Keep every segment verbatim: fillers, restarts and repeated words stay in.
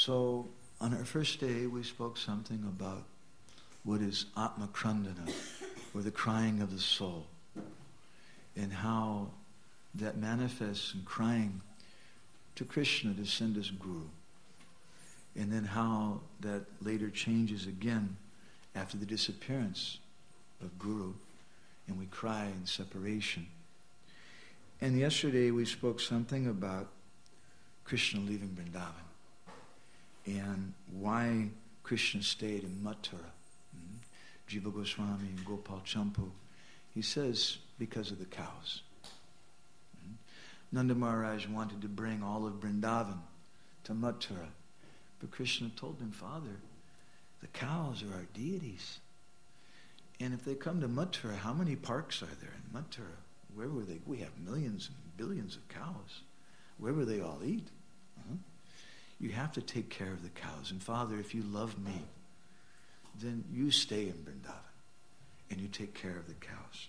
So on our first day, we spoke something about what is Atma Krandana, or the crying of the soul, and how that manifests in crying to Krishna to send us Guru, and then how that later changes again after the disappearance of Guru, and we cry in separation. And yesterday we spoke something about Krishna leaving Vrindavan and why Krishna stayed in Mathura. Mm-hmm. Jiva Goswami and Gopal Champu, he says because of the cows. Mm-hmm. Nanda Maharaj wanted to bring all of Vrindavan to Mathura, but Krishna told him, Father, the cows are our deities. And if they come to Mathura, how many parks are there in Mathura? Where will they? We have millions and billions of cows. Where will they all eat? Uh-huh. You have to take care of the cows. And Father, if you love me, then you stay in Vrindavan and you take care of the cows.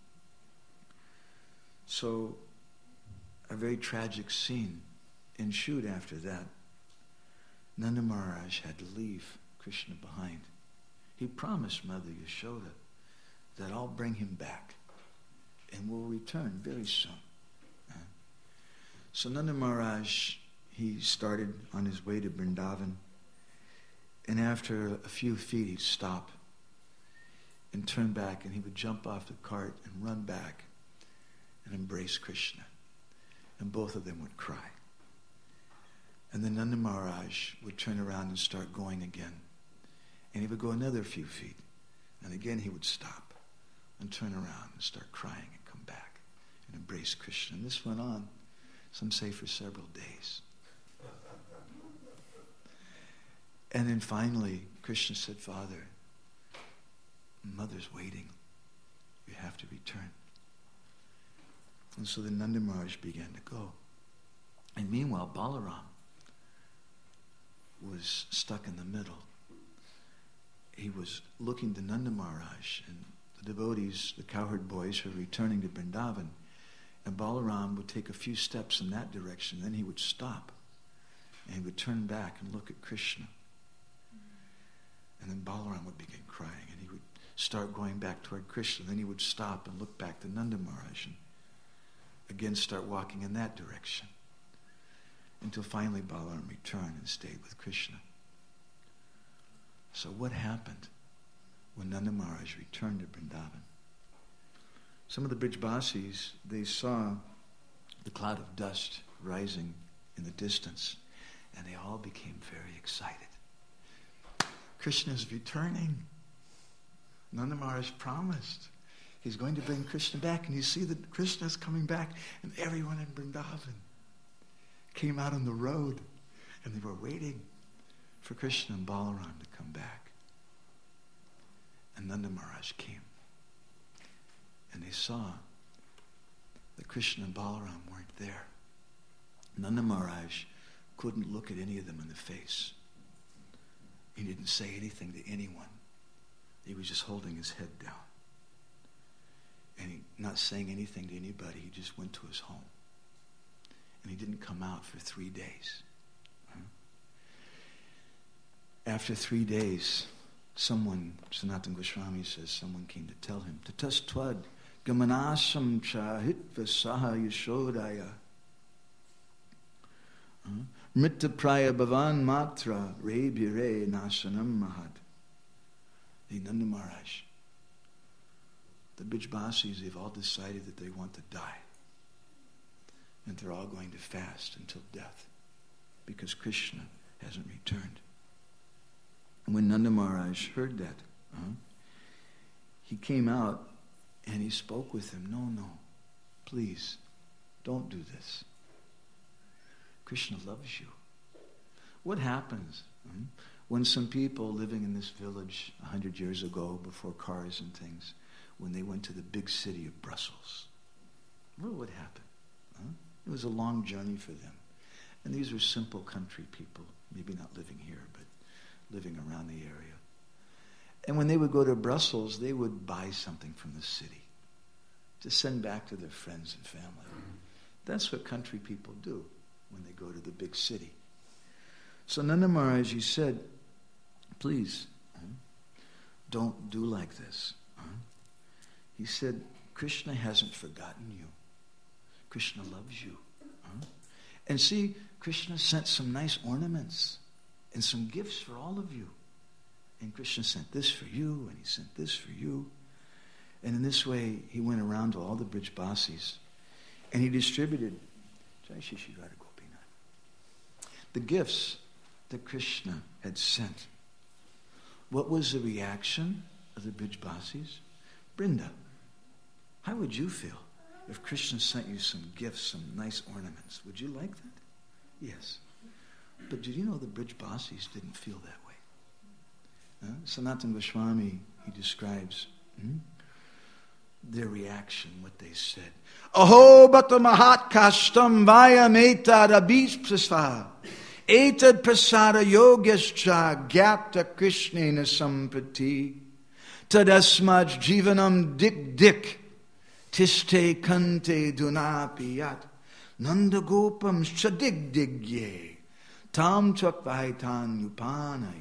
So a very tragic scene ensued after that. Nanda Maharaj had to leave Krishna behind. He promised Mother Yashoda that I'll bring him back and will return very soon. So Nanda Maharaj, he started on his way to Vrindavan, and after a few feet he'd stop and turn back, and he would jump off the cart and run back and embrace Krishna, and both of them would cry. And then Nanda Maharaj would turn around and start going again, and he would go another few feet, and again he would stop and turn around and start crying and come back and embrace Krishna. And this went on, some say, for several days. And then finally, Krishna said, Father, Mother's waiting. You have to return. And so then Nanda Maharaj began to go. And meanwhile, Balaram was stuck in the middle. He was looking to Nanda Maharaj, and the devotees, the cowherd boys, were returning to Vrindavan. And Balaram would take a few steps in that direction, then he would stop, and he would turn back and look at Krishna. And then Balaram would begin crying, and he would start going back toward Krishna. Then he would stop and look back to Nanda Maharaj, and again start walking in that direction, until finally Balaram returned and stayed with Krishna. So what happened when Nanda Maharaj returned to Vrindavan? Some of the Brijbasis, they saw the cloud of dust rising in the distance, and they all became very excited. Krishna is returning. Nanda Maharaj promised he's going to bring Krishna back, and you see that Krishna is coming back, and everyone in Vrindavan came out on the road, and they were waiting for Krishna and Balaram to come back. And Nanda Maharaj came. And they saw that Krishna and Balaram weren't there. Nanda Maharaj couldn't look at any of them in the face. He didn't say anything to anyone. He was just holding his head down. And he, not saying anything to anybody, he just went to his home. And he didn't come out for three days. After three days, someone, Sanatana Goswami says, someone came to tell him, Tatastwad gamanasam cha hitvasaha yashodaya mritta praya bhavan matra rebhire nasanam mahad. The Nanda Maharaj, the Brijbasis, they've all decided that they want to die. And they're all going to fast until death because Krishna hasn't returned. And when Nanda Maharaj heard that, uh, he came out and he spoke with him. No, no, please, don't do this. Krishna loves you. What happens uh, when some people living in this village a hundred years ago, before cars and things, when they went to the big city of Brussels? What would happen? Uh, it was a long journey for them. And these were simple country people, maybe not living here, but living around the area. And when they would go to Brussels, they would buy something from the city to send back to their friends and family. That's what country people do when they go to the big city. So Nanda Maharaj, he said, please, uh, don't do like this. Uh, he said, Krishna hasn't forgotten you. Krishna loves you. Uh, and see, Krishna sent some nice ornaments and some gifts for all of you. And Krishna sent this for you, and he sent this for you. And in this way, he went around to all the Brijbasis, and he distributed the gifts that Krishna had sent. What was the reaction of the Brijbasis? Brinda, how would you feel if Krishna sent you some gifts, some nice ornaments? Would you like that? Yes. But did you know the Brijbasis didn't feel that way? Uh, Sanatana Goswami, he describes hmm, their reaction, what they said. Aho bata mahat kashtam vayam etad abis prasva etad prasada yogascha gyapta krishnena samprati tadasmaj jivanam dik dik tiste kante dunapiyat nandagopam shadig digye tam chakvaitan upanayan.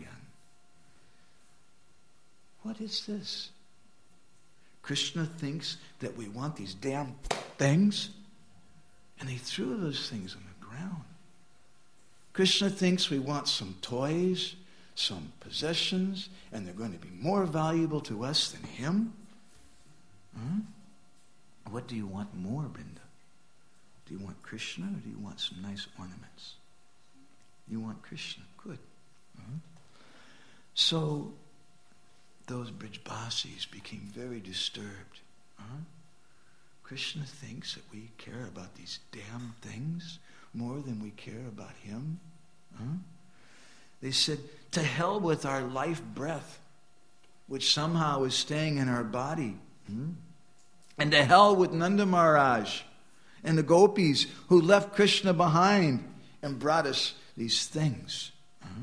What is this? Krishna thinks that we want these damn things, and he threw those things on the ground. Krishna thinks we want some toys, some possessions, and they're going to be more valuable to us than him. Huh? What do you want more, Brinda? Do you want Krishna, or do you want some nice ornaments? You want Krishna. Good. Uh-huh. So those Brijbasis became very disturbed. Uh-huh. Krishna thinks that we care about these damn things more than we care about him. Uh-huh. They said, to hell with our life breath, which somehow is staying in our body. Hmm? And to hell with Nanda Maharaj and the gopis who left Krishna behind and brought us these things. Uh-huh.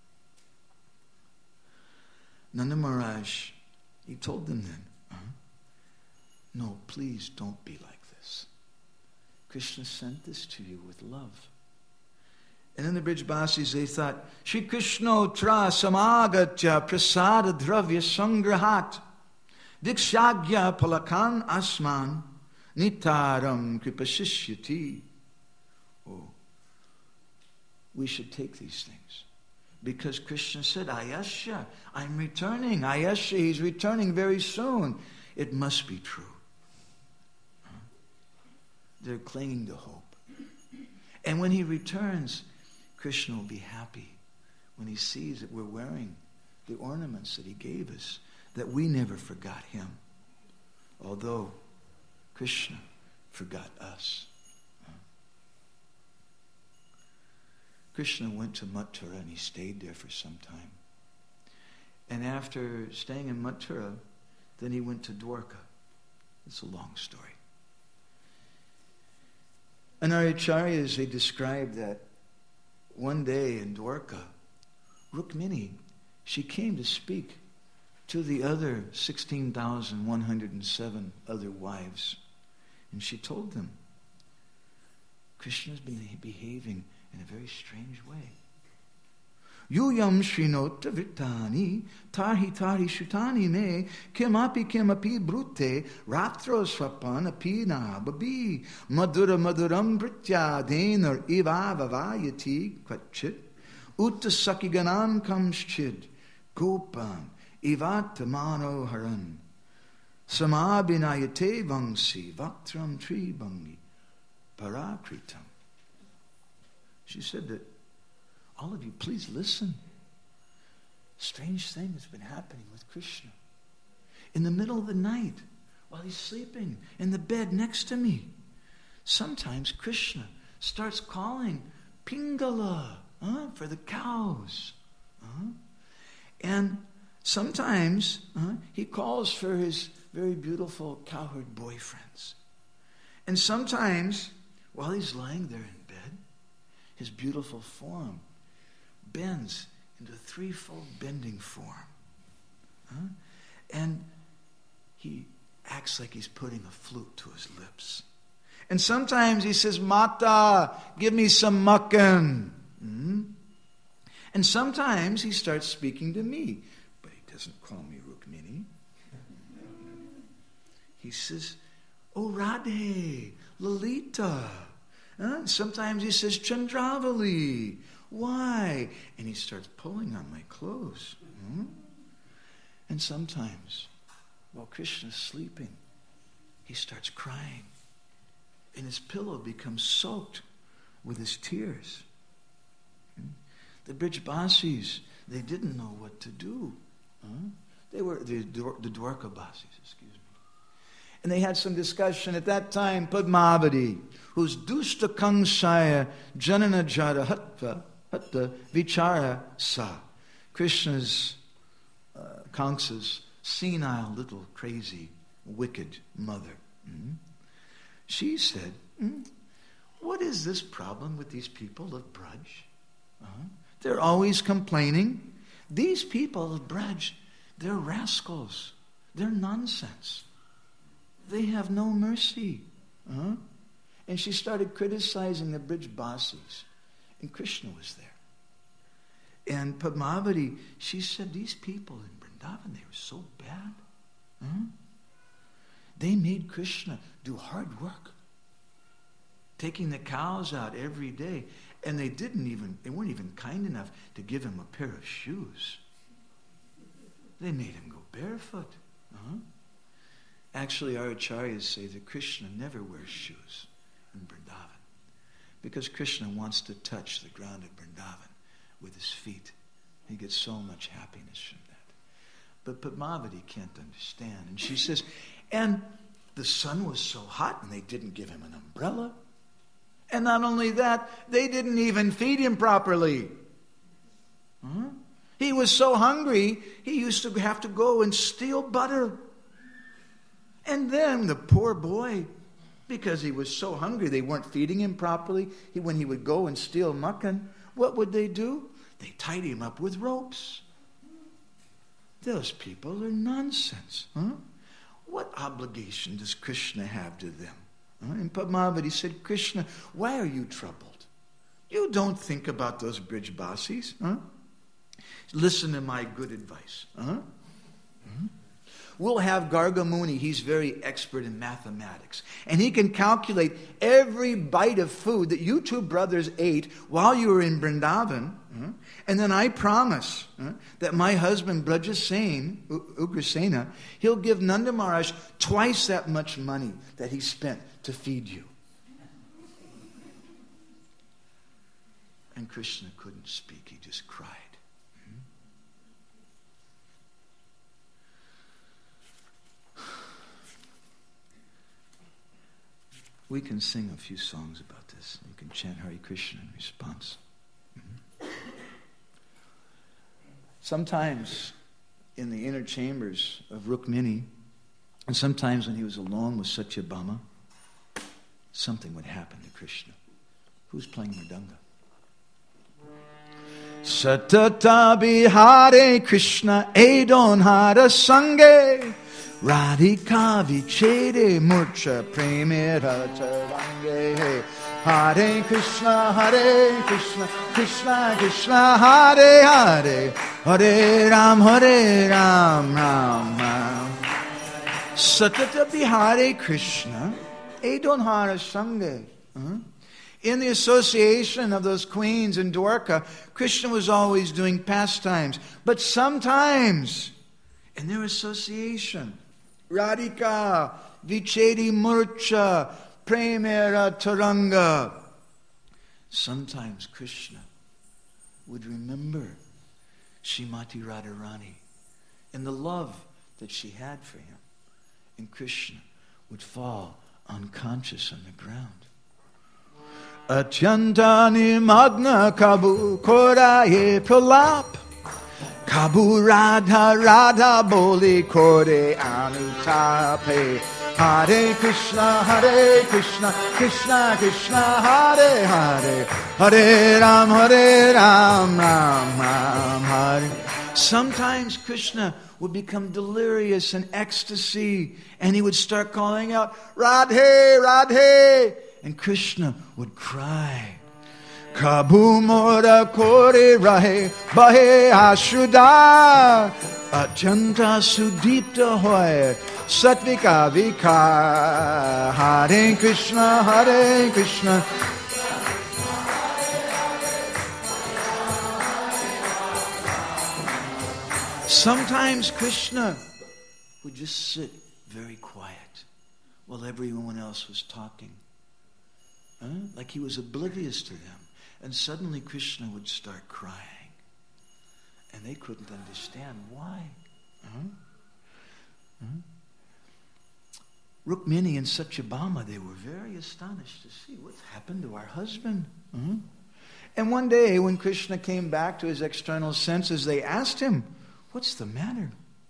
Nanda Maharaj, he told them then, uh-huh, no, please don't be like this. Krishna sent this to you with love. And in the Brijbasis, they thought, Shri Krishna tra samagatya prasada dravya sangrahat dikshagya palakan asman nitaram kripashishyati. Oh, we should take these things. Because Krishna said, Ayasya, I'm returning. Ayasya, he's returning very soon. It must be true. Huh? They're clinging to hope. And when he returns, Krishna will be happy when he sees that we're wearing the ornaments that he gave us, that we never forgot him, although Krishna forgot us. Krishna went to Mathura and he stayed there for some time. And after staying in Mathura, then he went to Dwarka. It's a long story. And our acharyas, they describe that one day in Dwarka, Rukmini, she came to speak to the other sixteen thousand one hundred seven other wives. And she told them, Krishna's been behaving in a very strange way. Yuyam srinota vrittani tarhi tarhi shutani me kimapi kimapi brute ratro swapan apina babi madura maduram britya denar iva vavayati kvachit uttasaki ganan kamschid gopan ivatamano haran samabhinayate vangsi vaktram tribangi parakritam. She said that, all of you, please listen. Strange thing has been happening with Krishna. In the middle of the night, while he's sleeping in the bed next to me, sometimes Krishna starts calling Pingala uh, for the cows. Uh, and sometimes uh, he calls for his very beautiful cowherd boyfriends. And sometimes, while he's lying there in bed, his beautiful form bends into a threefold bending form. Huh? And he acts like he's putting a flute to his lips. And sometimes he says, Mata, give me some mukkan. Mm-hmm. And sometimes he starts speaking to me, but he doesn't call me Rukmini. He says, "Oh, Radhe, Lalita." Huh? Sometimes he says, "Chandravali." Why? And he starts pulling on my clothes. Hmm? And sometimes, while Krishna's sleeping, he starts crying. And his pillow becomes soaked with his tears. Hmm? The Brijbasis, they didn't know what to do. Huh? They were the, the Dwarkabasis, excuse me. And they had some discussion at that time. Padmavati, who's Dusta Kangsaya Janana Jara Hatta Hatta Vichara Sa. Krishna's, uh, Kamsa's senile, little, crazy, wicked mother. Mm-hmm. She said, mm, what is this problem with these people of Braj? Uh-huh. They're always complaining. These people of Braj, they're rascals. They're nonsense. They have no mercy. Uh-huh. And she started criticizing the Brijbasis. And Krishna was there. And Padmavati, she said, these people in Vrindavan, they were so bad. Uh-huh. They made Krishna do hard work, taking the cows out every day. And they didn't even, they weren't even kind enough to give him a pair of shoes. They made him go barefoot. Uh-huh. Actually, our acharyas say that Krishna never wears shoes in Vrindavan, because Krishna wants to touch the ground of Vrindavan with his feet. He gets so much happiness from that. But Padmavati can't understand. And she says, and the sun was so hot and they didn't give him an umbrella. And not only that, they didn't even feed him properly. Huh? He was so hungry, he used to have to go and steal butter. And then the poor boy, because he was so hungry, they weren't feeding him properly. He, when he would go and steal mukkan, what would they do? They tied him up with ropes. Those people are nonsense. Huh? What obligation does Krishna have to them? Huh? And Padmavati said, Krishna, why are you troubled? You don't think about those Brijbasis. Huh? Listen to my good advice. Huh? Hmm? We'll have Garga Muni. He's very expert in mathematics. And he can calculate every bite of food that you two brothers ate while you were in Vrindavan. Uh, and then I promise uh, that my husband, Brajasena, Ugrasena, he'll give Nanda Maharaj twice that much money that he spent to feed you. And Krishna couldn't speak. He just cried. We can sing a few songs about this. You can chant Hare Krishna in response. Mm-hmm. Sometimes in the inner chambers of Rukmini, and sometimes when he was alone with Satyabhama, something would happen to Krishna. Who's playing Mridanga? Satata Bihare Krishna Edon Hara Sange Radhika Vichede Murcha Premira Charange Hare Krishna Hare Krishna Krishna Krishna Hare Hare Hare Ram Hare Ram Ram Ram Satata Bihare Krishna Edon Hara Sange. uh-huh. In the association of those queens in Dwarka, Krishna was always doing pastimes. But sometimes, in their association, Radhika, Vichedi Murcha, Premira Taranga, sometimes Krishna would remember Srimati Radharani and the love that she had for him. And Krishna would fall unconscious on the ground. Atyantani magna kabu koraye pralap Kabu radha radha boli kore anutape Hare Krishna Hare Krishna Krishna Krishna Hare Hare Hare Ram Hare Ram Ram Ram Hare. Sometimes Krishna would become delirious in ecstasy and he would start calling out Radhe Radhe. And Krishna would cry, Kabu mora kore rahe bahe ashuda Atyanta sudipta hoy satvika vikar Hare Krishna Hare Krishna Sometimes Krishna would just sit very quiet while everyone else was talking. Huh? Like he was oblivious to them. And suddenly Krishna would start crying. And they couldn't understand why. Huh? Huh? Rukmini and Satyabhama, they were very astonished to see what's happened to our husband. Huh? And one day when Krishna came back to his external senses, they asked him, what's the matter?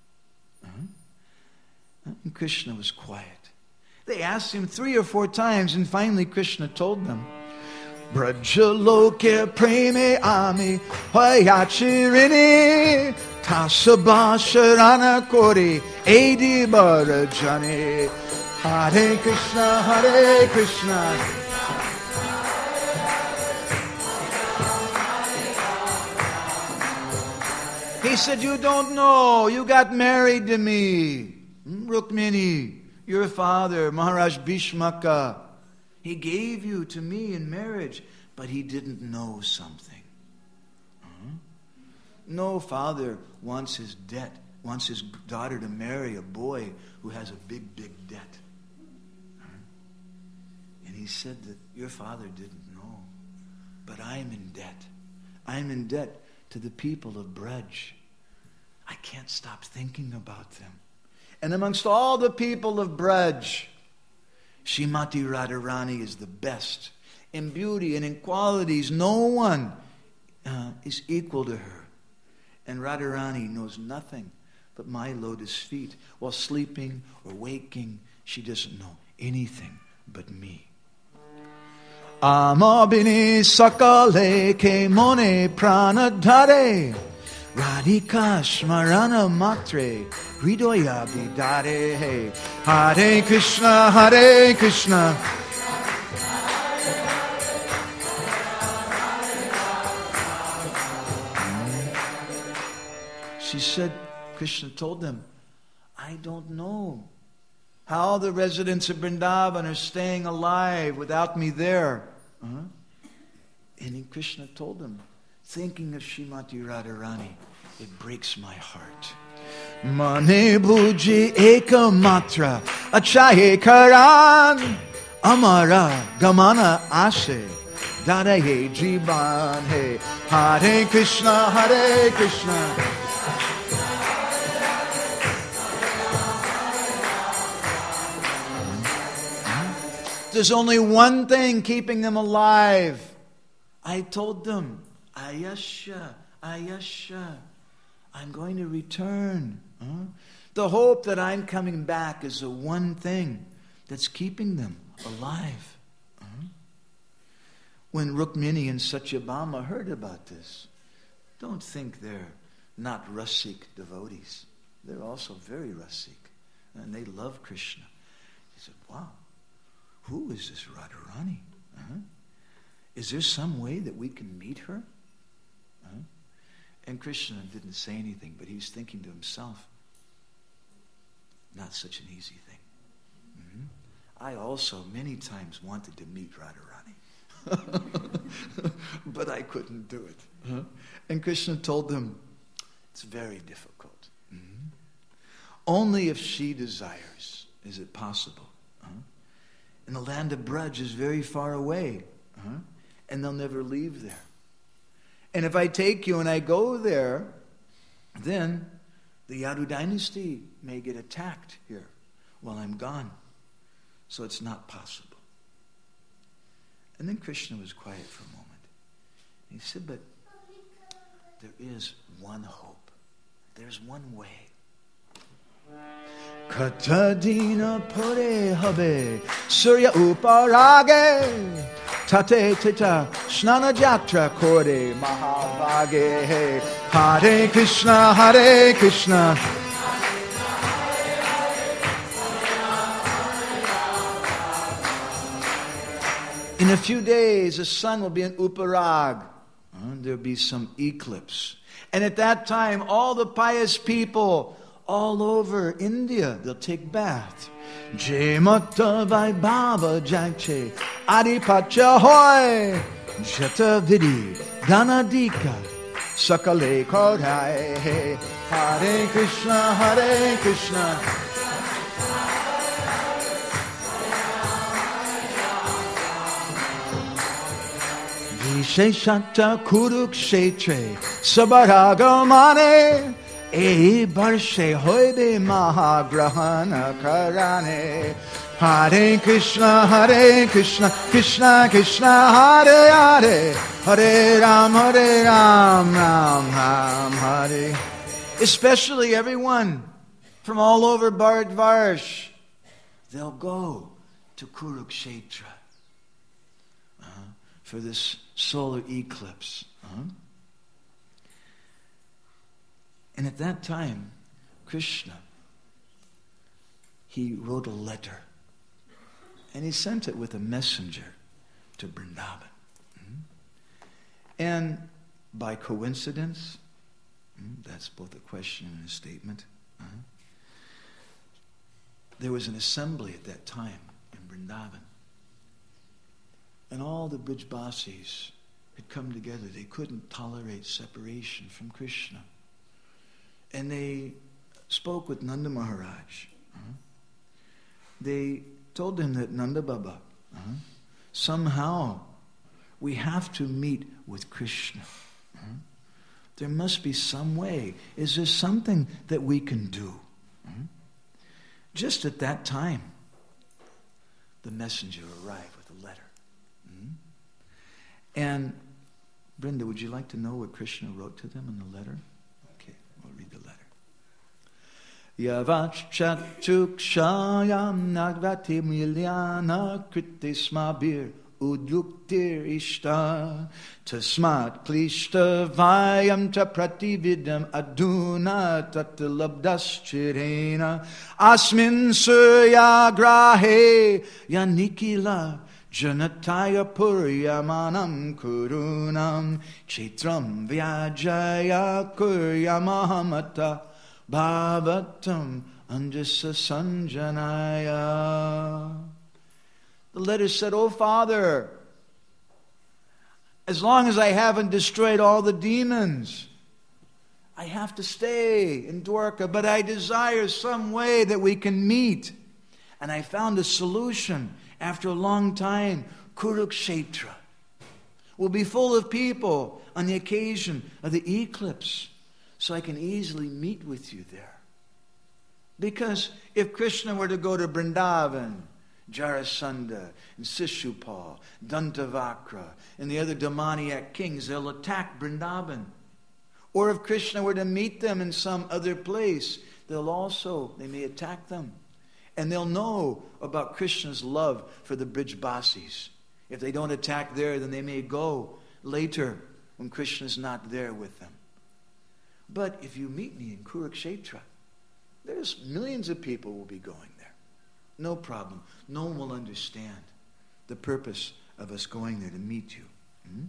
Uh-huh. And Krishna was quiet. They asked him three or four times, and finally Krishna told them, Brajaloke preme ami hayachirini tasabha sharana kori edi barajani Hare Krishna Hare Krishna He said, you don't know. You got married to me. Rukmini, your father, Maharaj Bhishmaka, he gave you to me in marriage, but he didn't know something. Uh-huh. No father wants his debt, wants his daughter to marry a boy who has a big, big debt. Uh-huh. And he said that your father didn't know, but I'm in debt. I'm in debt to the people of Braj. I can't stop thinking about them. And amongst all the people of Braj, Srimati Radharani is the best. In beauty and in qualities, no one uh, is equal to her. And Radharani knows nothing but my lotus feet. While sleeping or waking, she doesn't know anything but me. Amabini sakale ke mone pranadhare Radhika smarana matre hridoya vidare Hare Krishna Hare Krishna She said, Krishna told them, I don't know how the residents of Vrindavan are staying alive without me there. Uh-huh. And Krishna told them, thinking of Srimati Radharani, it breaks my heart. Mane bhuji eka matra achaye karan amara gamana ashe dadaye jivan he Hare Krishna Hare Krishna There's only one thing keeping them alive. I told them, Ayasha, Ayasha, I'm going to return. Huh? The hope that I'm coming back is the one thing that's keeping them alive. Huh? When Rukmini and Satyabhama heard about this, don't think they're not Rasik devotees. They're also very Rasik. And they love Krishna. He said, wow. Who is this Radharani? Uh-huh. Is there some way that we can meet her? Uh-huh. And Krishna didn't say anything, but he was thinking to himself, not such an easy thing. Mm-hmm. I also many times wanted to meet Radharani, but I couldn't do it. Uh-huh. And Krishna told them, it's very difficult. Mm-hmm. Only if she desires is it possible. Uh-huh. And the land of Braj is very far away. Uh-huh. And they'll never leave there. And if I take you and I go there, then the Yadu dynasty may get attacked here while I'm gone. So it's not possible. And then Krishna was quiet for a moment. He said, but there is one hope. There's one way. Katadina pore habe surya uparage tate tita snana jatra kore mahavage Hare Krishna Hare Krishna In a few days, the sun will be in Uparag. Uh, there'll be some eclipse. And at that time, all the pious people all over India, they'll take bath. Jai Mata Vaibhava Jagche Adipatya Hoy Jata Vidi Dhanadika Sakale Kodhai Hare Krishna Hare Krishna Visheshata Kurukshetre Sabaragamane E barshe hoide mahagrahana karane Hare Krishna Hare Krishna Krishna Krishna Hare Hare Hare Ram Hare Ram Ram Ram Hare. Especially everyone from all over Bharatvarsh, they'll go to Kurukshetra uh, for this solar eclipse. Uh-huh. And at that time, Krishna, he wrote a letter. And he sent it with a messenger to Vrindavan. Mm-hmm. And by coincidence, mm, that's both a question and a statement, uh-huh, there was an assembly at that time in Vrindavan. And all the Brijbasis had come together. They couldn't tolerate separation from Krishna. And they spoke with Nanda Maharaj. Uh-huh. They told him that Nanda Baba, uh-huh, somehow we have to meet with Krishna. Uh-huh. There must be some way. Is there something that we can do? Uh-huh. Just at that time, the messenger arrived with a letter. Uh-huh. And Brinda, would you like to know what Krishna wrote to them in the letter? We'll read the letter. Yavachachukshayam nagvati milyana kritismabir uduktir ishta tasmat klishta vayam ta pratividam aduna tatalabdaschirena asmin suryagrahe yanikila Janataya puryamanam kurunam Chaitram vyajaya kuryamahamata bhavatam anjasa sanjanaya. The letter said, "Oh Father, as long as I haven't destroyed all the demons, I have to stay in Dwarka, but I desire some way that we can meet." And I found a solution. After a long time, Kurukshetra will be full of people on the occasion of the eclipse, so I can easily meet with you there. Because if Krishna were to go to Vrindavan, Jarasandha, and Sishupal, Dantavakra, and the other demoniac kings, they'll attack Vrindavan. Or if Krishna were to meet them in some other place, they'll also, they may attack them. And they'll know about Krishna's love for the Brijbasis. If they don't attack there, then they may go later when Krishna's not there with them. But if you meet me in Kurukshetra, there's millions of people will be going there. No problem. No one will understand the purpose of us going there to meet you. Hmm?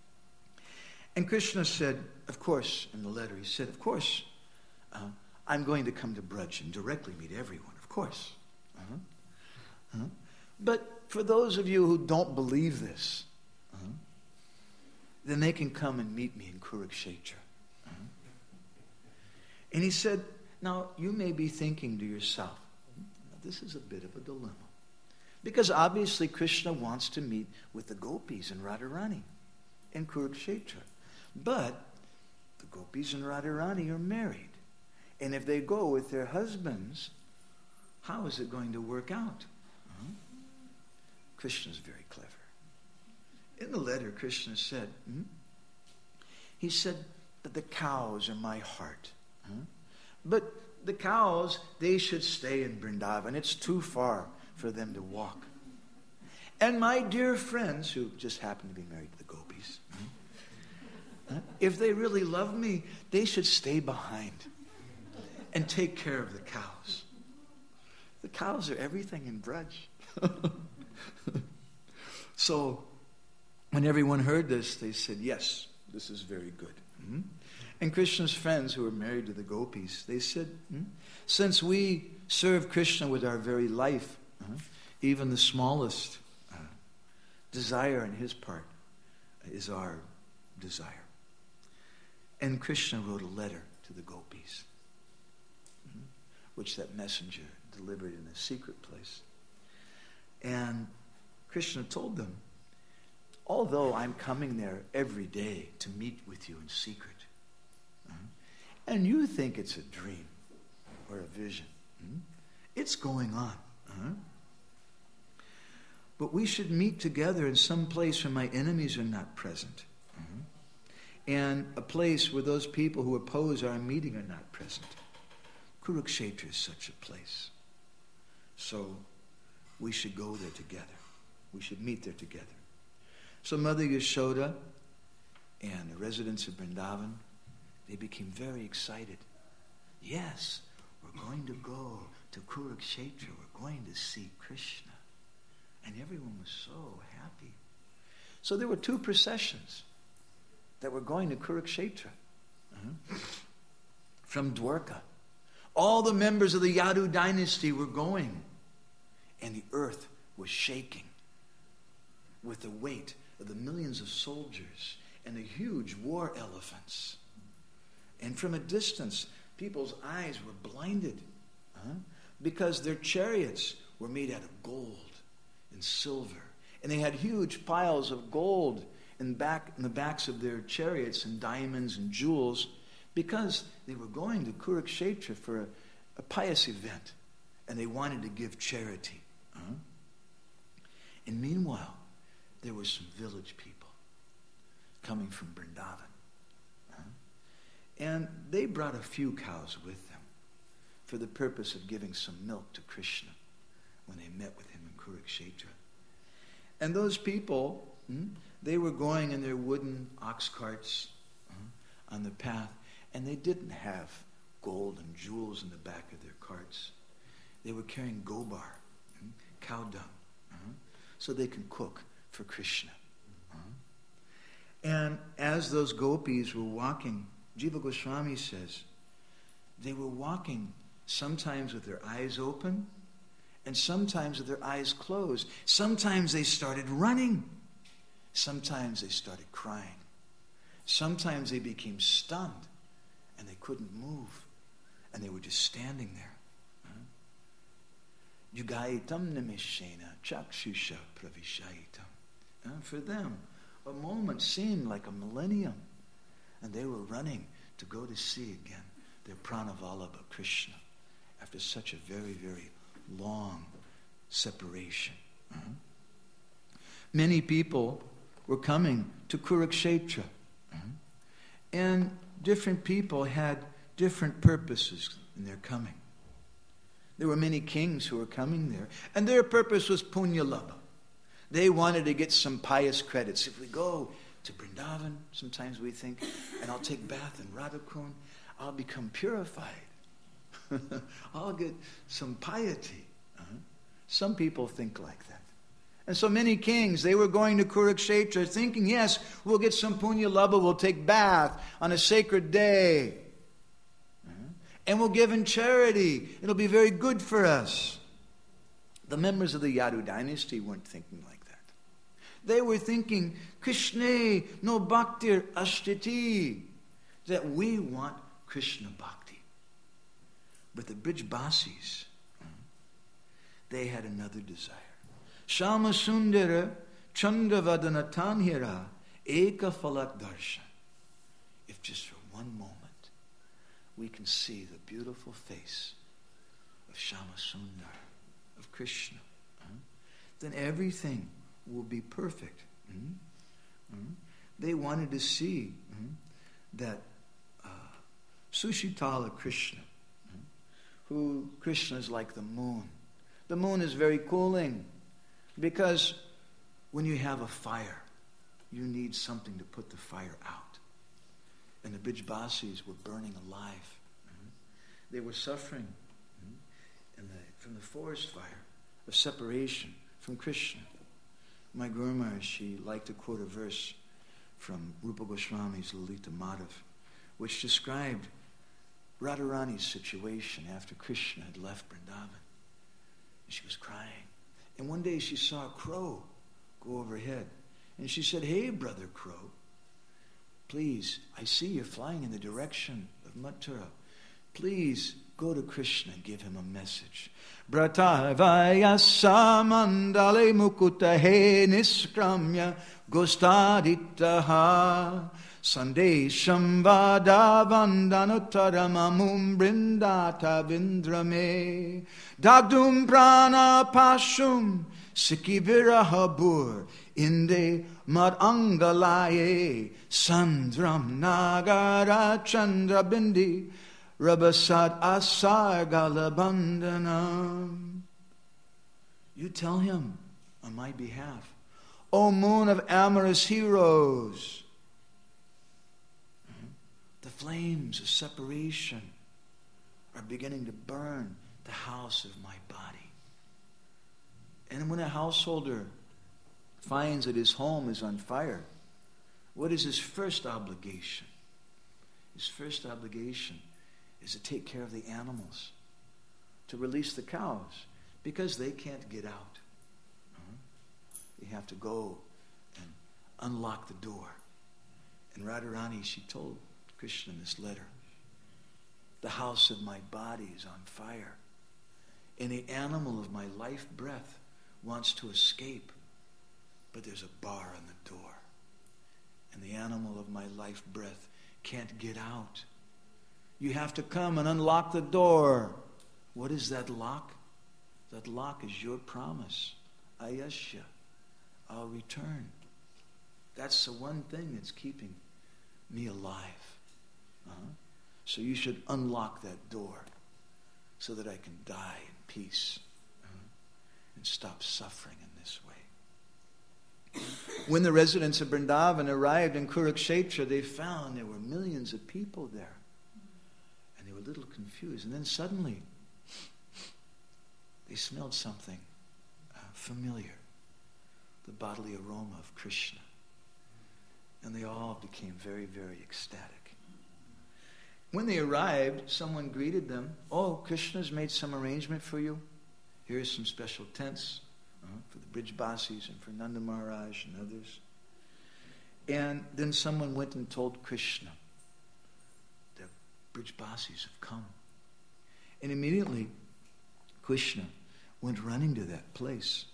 And Krishna said, of course, in the letter, he said, of course, uh, I'm going to come to Braj and directly meet everyone. Of course. Uh-huh. Uh-huh. But for those of you who don't believe this, uh-huh, then they can come and meet me in Kurukshetra. Uh-huh. And he said, now you may be thinking to yourself, this is a bit of a dilemma. Because obviously Krishna wants to meet with the gopis and Radharani in Kurukshetra. But the gopis and Radharani are married. And if they go with their husbands, how is it going to work out? Uh-huh. Krishna's very clever. In the letter, Krishna said, hmm? he said that the cows are my heart. Huh? But the cows, they should stay in Vrindavan. It's too far for them to walk. And my dear friends, who just happen to be married to the gopis, huh? if they really love me, they should stay behind and take care of the cows. The cows are everything in Braj. So when everyone heard this, they said, yes, this is very good. Mm-hmm. And Krishna's friends who were married to the gopis, they said, mm, since we serve Krishna with our very life, uh, even the smallest uh, desire on his part is our desire. And Krishna wrote a letter to the gopis, mm, which that messenger delivered in a secret place. And Krishna told them, although I'm coming there every day to meet with you in secret, uh, and you think it's a dream or a vision, uh, it's going on. Uh, but we should meet together in some place where my enemies are not present, uh, and a place where those people who oppose our meeting are not present. Kurukshetra is such a place. So we should go there together. We should meet there together. So Mother Yashoda and the residents of Vrindavan, they became very excited. Yes, we're going to go to Kurukshetra. We're going to see Krishna. And everyone was so happy. So there were two processions that were going to Kurukshetra uh-huh. from Dwarka. All the members of the Yadu dynasty were going. And the earth was shaking with the weight of the millions of soldiers and the huge war elephants. And from a distance, people's eyes were blinded huh? because their chariots were made out of gold and silver. And they had huge piles of gold in, back, in the backs of their chariots and diamonds and jewels because they were going to Kurukshetra for a, a pious event. And they wanted to give charity. Huh? And meanwhile, there were some village people coming from Vrindavan. Huh? And they brought a few cows with them for the purpose of giving some milk to Krishna when they met with him in Kurukshetra. And those people, hmm, they were going in their wooden ox carts uh, on the path, and they didn't have gold and jewels in the back of their carts. They were carrying gobar, hmm, cow dung, uh, so they can cook for Krishna. Uh. And as those gopis were walking, Jiva Goswami says, they were walking sometimes with their eyes open and sometimes with their eyes closed. Sometimes they started running. Sometimes they started crying. Sometimes they became stunned and they couldn't move and they were just standing there. Yugaitam nimishena chakshusha pravishaitam. For them, a moment seemed like a millennium. And they were running to go to see again their Pranavallabha Krishna after such a very, very long separation. Uh-huh. Many people were coming to Kurukshetra. Uh-huh. And different people had different purposes in their coming. There were many kings who were coming there, and their purpose was punyalabha. They wanted to get some pious credits. If we go to Vrindavan, sometimes we think, and I'll take bath in Radhakund, I'll become purified. I'll get some piety. Uh-huh. Some people think like that. And so many kings, they were going to Kurukshetra thinking, yes, we'll get some punyalabha, we'll take bath on a sacred day. And we'll give in charity. It'll be very good for us. The members of the Yadu dynasty weren't thinking like that. They were thinking, Krishna no bhaktir ashtiti, that we want Krishna bhakti. But the Brijbasis, they had another desire. Shama sundara chandravadana tanhira eka falak darshan. If just for one moment we can see the beautiful face of Shama Sundar, of Krishna, huh? then everything will be perfect. Mm-hmm. Mm-hmm. They wanted to see mm-hmm, that uh, Sushitala Krishna, mm-hmm, who Krishna is like the moon. The moon is very cooling because when you have a fire, you need something to put the fire out. And the Brijbasis were burning alive. Mm-hmm. They were suffering mm-hmm, in the, from the forest fire of separation from Krishna. my Guru Maharaj, she liked to quote a verse from Rupa Goswami's Lalita Madhav, which described Radharani's situation after Krishna had left Vrindavan. She was crying. And one day she saw a crow go overhead. And she said, "Hey, brother crow, please, I see you're flying in the direction of Mathura. Please go to Krishna and give him a message. Bratavaya samandale mukuta he niskramya gostaditaha sandesham vada vandanotaramamum brindata vindrame dagdum prana pashum sikivirahabur inde madangalaye sandram nagara chandra bindi Rabasat asar galabandhanam. You tell him on my behalf, O moon of amorous heroes, the flames of separation are beginning to burn the house of my body. And when a householder finds that his home is on fire, what is his first obligation? His first obligation is to take care of the animals, to release the cows, because they can't get out. Uh-huh. You have to go and unlock the door. And Radharani, she told Krishna in this letter, the house of my body is on fire, and the animal of my life breath wants to escape, but there's a bar on the door, and the animal of my life breath can't get out. You have to come and unlock the door. What is that lock? That lock is your promise. Ayasya. I'll return. That's the one thing that's keeping me alive. Uh-huh. So you should unlock that door so that I can die in peace, uh-huh, and stop suffering in this way. When the residents of Vrindavan arrived in Kurukshetra, they found there were millions of people there. They were a little confused. And then suddenly, they smelled something uh, familiar. The bodily aroma of Krishna. And they all became very, very ecstatic. When they arrived, someone greeted them. Oh, Krishna's made some arrangement for you. Here's some special tents uh, for the Brijbasis and for Nanda Maharaj and others. And then someone went and told Krishna, Brijbasis have come. And immediately, Krishna went running to that place.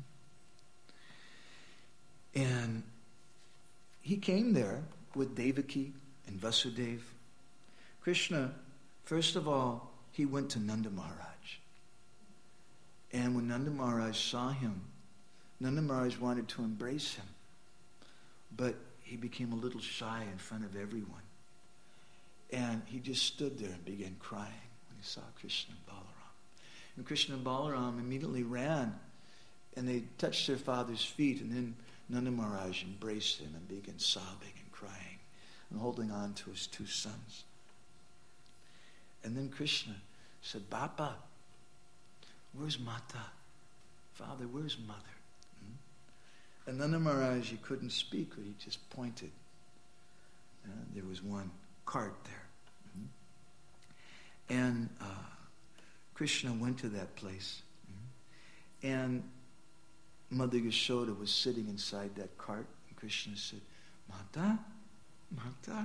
And he came there with Devaki and Vasudeva. Krishna, first of all, he went to Nanda Maharaj. And when Nanda Maharaj saw him, Nanda Maharaj wanted to embrace him. But he became a little shy in front of everyone. And he just stood there and began crying when he saw Krishna and Balaram. And Krishna and Balaram immediately ran, and they touched their father's feet, and then Nanda Maharaj embraced him and began sobbing and crying and holding on to his two sons. And then Krishna said, Bapa, where's Mata? Father, where's mother? Hmm? And Nanda Maharaj, he couldn't speak, or he just pointed. And there was one cart there. Mm-hmm. And uh, Krishna went to that place. Mm-hmm. And Mother Yashoda was sitting inside that cart. And Krishna said, Mata, Mata.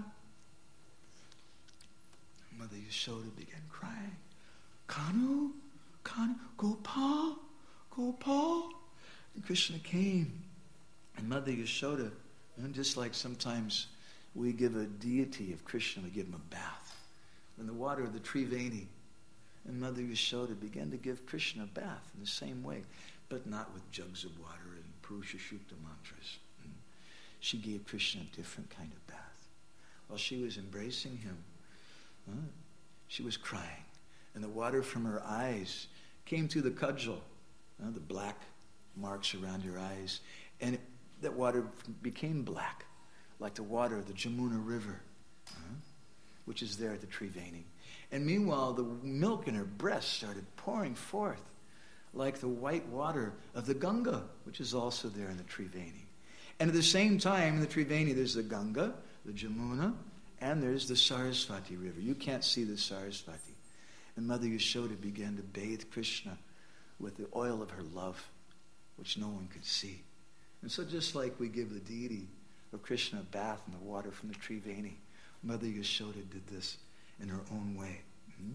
Mother Yashoda began crying. Kanu, Kanu, Gopal, Gopal. And Krishna came. And Mother Yashoda, and just like sometimes we give a deity of Krishna, we give him a bath in the water of the Triveni. And Mother Yashoda began to give Krishna a bath in the same way, but not with jugs of water and Purusha Shukta mantras. She gave Krishna a different kind of bath. While she was embracing him, uh, she was crying. And the water from her eyes came through the cudgel, uh, the black marks around her eyes. And it, that water became black, like the water of the Jamuna River, uh, which is there at the Triveni. And meanwhile, the milk in her breast started pouring forth like the white water of the Ganga, which is also there in the Triveni. And at the same time, in the Triveni, there's the Ganga, the Jamuna, and there's the Sarasvati river. You can't see the Sarasvati. And Mother Yashoda began to bathe Krishna with the oil of her love, which no one could see. And so just like we give the deity of Krishna a bath in the water from the Triveni, Mother Yashoda did this in her own way. Mm-hmm.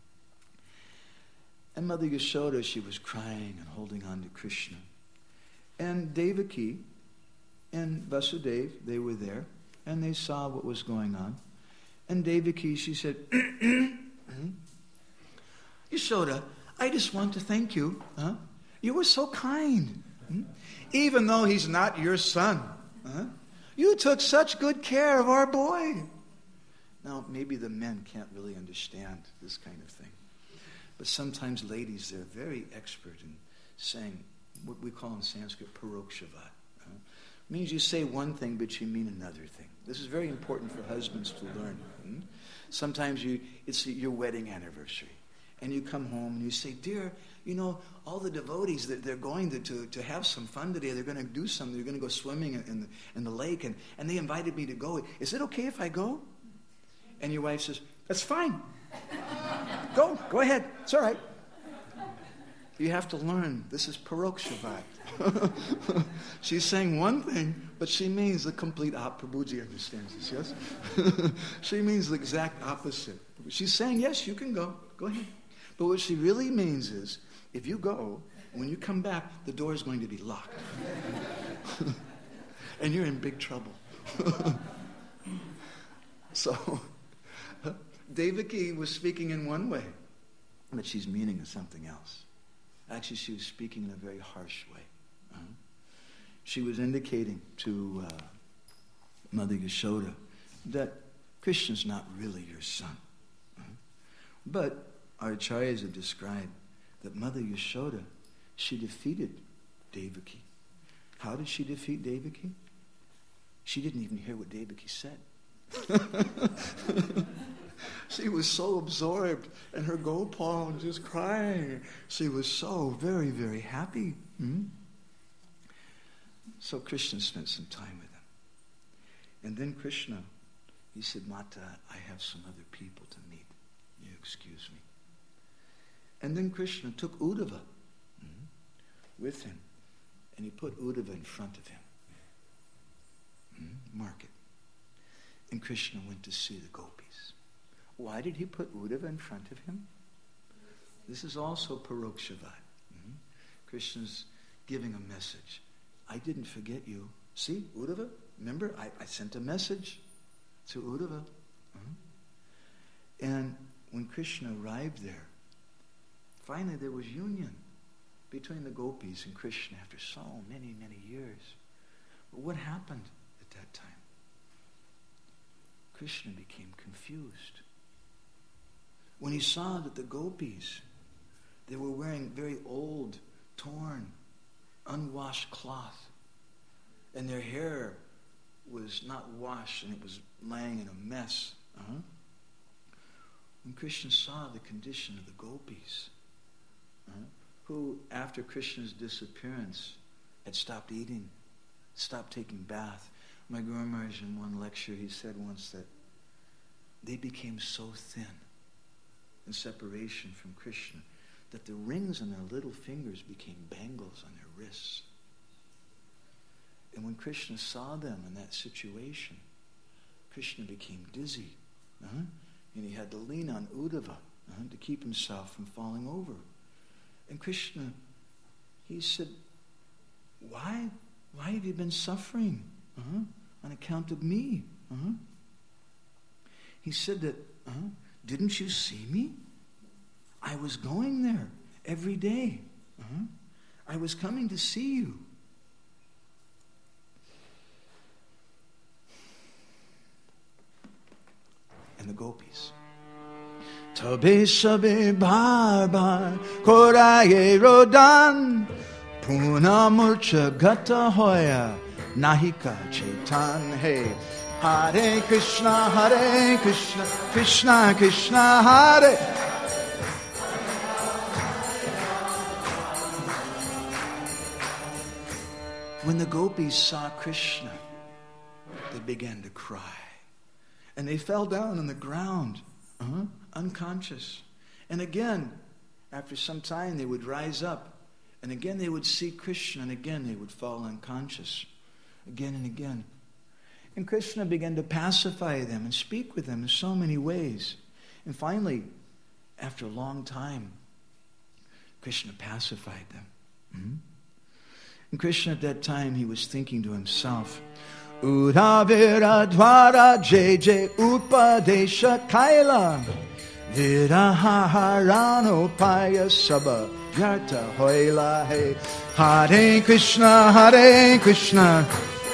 And Mother Yashoda, she was crying and holding on to Krishna. And Devaki and Vasudeva, they were there, and they saw what was going on. And Devaki, she said, Yashoda, I just want to thank you. Huh? You were so kind. Hmm? Even though he's not your son, huh? You took such good care of our boy. Now, maybe the men can't really understand this kind of thing. But sometimes ladies, they're very expert in saying what we call in Sanskrit parokshavat. Uh, means you say one thing, but you mean another thing. This is very important for husbands to learn. Hmm? Sometimes you it's your wedding anniversary, and you come home and you say, dear, you know, all the devotees, that they're going to, to, to have some fun today. They're going to do something. They're going to go swimming in the, in the lake, and, and they invited me to go. Is it okay if I go? And your wife says, that's fine. Go, go ahead. It's all right. You have to learn. This is parokshavat. She's saying one thing, but she means the complete opposite. Prabhuji understands this, yes? She means the exact opposite. She's saying, yes, you can go. Go ahead. But what she really means is, if you go, when you come back, the door is going to be locked. And you're in big trouble. So, Devaki was speaking in one way, but she's meaning something else. Actually, she was speaking in a very harsh way. Uh-huh. She was indicating to uh, Mother Yashoda that Krishna's not really your son. Uh-huh. But our acharyas have described that Mother Yashoda, she defeated Devaki. How did she defeat Devaki? She didn't even hear what Devaki said. She was so absorbed in her Gopal and just crying. She was so very, very happy. Hmm? So Krishna spent some time with him. And then Krishna, he said, Mata, I have some other people to meet. You excuse me. And then Krishna took Uddhava hmm, with him. And he put Uddhava in front of him. Hmm? Mark it. And Krishna went to see the gopis. Why did he put Uddhava in front of him? This is also parokshavat. Mm-hmm. Krishna's giving a message. I didn't forget you. See, Uddhava? Remember, I, I sent a message to Uddhava. Mm-hmm. And when Krishna arrived there, finally there was union between the gopis and Krishna after so many, many years. But what happened at that time? Krishna became confused. When he saw that the gopis, they were wearing very old, torn, unwashed cloth, and their hair was not washed and it was laying in a mess. Uh-huh. When Krishna saw the condition of the gopis, uh-huh, who after Krishna's disappearance had stopped eating, stopped taking bath. My Guru Maharaj in one lecture, he said once that they became so thin in separation from Krishna that the rings on their little fingers became bangles on their wrists. And when Krishna saw them in that situation, Krishna became dizzy. Uh-huh, and he had to lean on Uddhava uh-huh, to keep himself from falling over. And Krishna, he said, why? Why have you been suffering uh-huh, on account of me? Uh-huh. He said that, uh-huh, didn't you see me? I was going there every day. Uh-huh. I was coming to see you. And the gopis. Tabe sabe bar bar koraye rodan puna murcha gata hoya nahika chetan hey. Hare Krishna, Hare Krishna, Krishna Krishna, Hare when the gopis saw Krishna, they began to cry. And they fell down on the ground, uh-huh, unconscious. And again, after some time, they would rise up. And again, they would see Krishna. And again, they would fall unconscious. Again and again. And Krishna began to pacify them and speak with them in so many ways. And finally, after a long time, Krishna pacified them. Mm-hmm. And Krishna at that time, he was thinking to himself, Udavira dvara jeje upadesha kaila viraharano paya sabha yarta hoila he Hare Krishna, Hare Krishna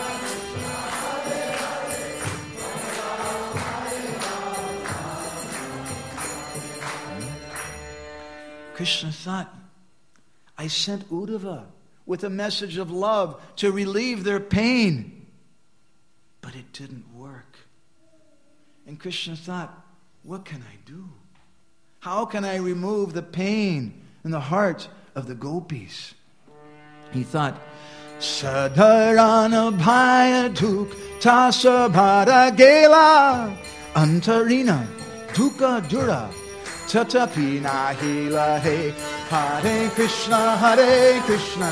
Krishna thought, I sent Uddhava with a message of love to relieve their pain. But it didn't work. And Krishna thought, what can I do? How can I remove the pain in the heart of the gopis? He thought, Sadarana bhaya duk tasabhara gela antarina dukkha dura tatapi nahila he Hare Krishna, Hare Krishna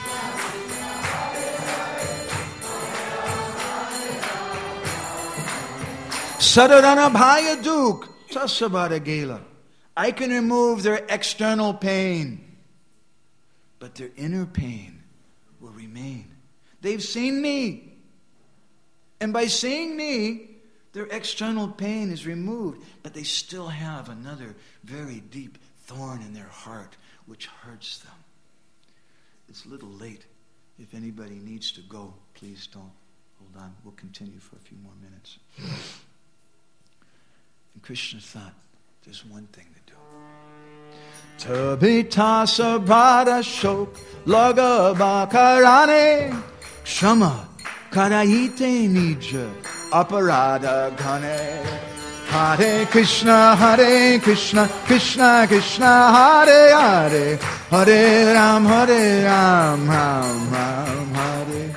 Sadarana bhaya duk tasabhara gela. I can remove their external pain, but their inner pain will remain. They've seen me. And by seeing me, their external pain is removed, but they still have another very deep thorn in their heart which hurts them. It's a little late. If anybody needs to go, please don't. Hold on. We'll continue for a few more minutes. And Krishna thought, there's one thing to do. Tabitasa bhara shok laga bakarane kshama karayite nija aparada ghane Hare Krishna, Hare Krishna, Krishna Krishna, Hare Hare, Hare Ram, Hare Ram, Ram Ram, Hare.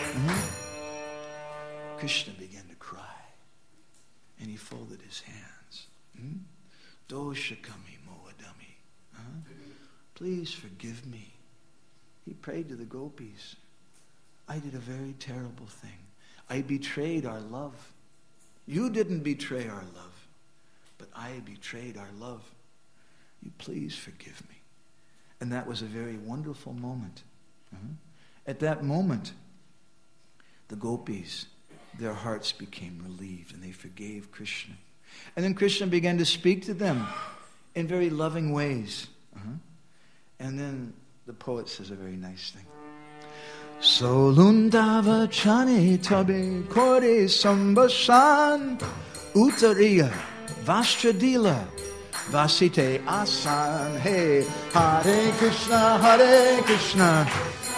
Mm-hmm. Krishna began to cry, and he folded his hands. Doshakami moadami. Please forgive me. He prayed to the gopis. I did a very terrible thing. I betrayed our love. You didn't betray our love, but I betrayed our love. You please forgive me. And that was a very wonderful moment. Uh-huh. At that moment, the gopis, their hearts became relieved and they forgave Krishna. And then Krishna began to speak to them in very loving ways. Uh-huh. And then the poet says a very nice thing. Solundava chane tabe kore sambasan utariya vastradila vasite asan he Hare Krishna, Hare Krishna.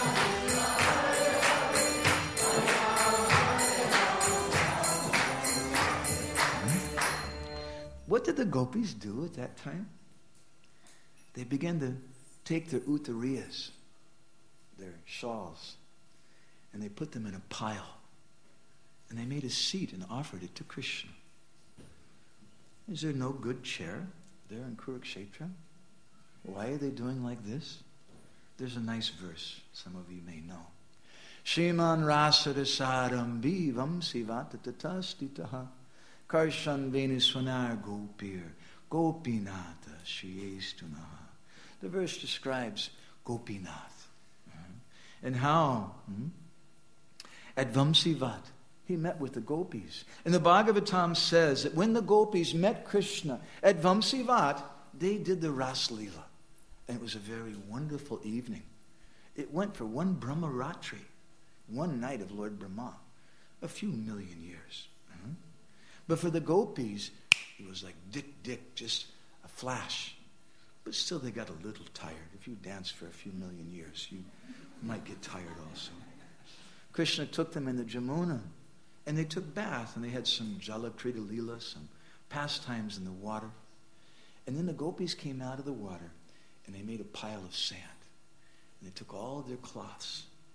What did the gopis do at that time? They began to take their uttariyas, their shawls, and they put them in a pile. And they made a seat and offered it to Krishna. Is there no good chair there in Kurukshetra? Why are they doing like this? There's a nice verse some of you may know. Shriman rasadasaram vivam sivatatastitaha karshan veniswanar gopir gopinata shriyestunaha. The verse describes Gopinath and how hmm, at Vamsivat he met with the gopis. And the Bhagavatam says that when the gopis met Krishna at Vamsivat, they did the Ras Leela. And it was a very wonderful evening. It went for one Brahmaratri, one night of Lord Brahma, a few million years. Uh-huh. But for the gopis, it was like dick, dick, just a flash. But still they got a little tired. If you dance for a few million years, you might get tired also. Krishna took them in the Jamuna, and they took bath, and they had some Jalakrita Leela, some pastimes in the water. And then the gopis came out of the water, and they made a pile of sand. And they took all of their cloths,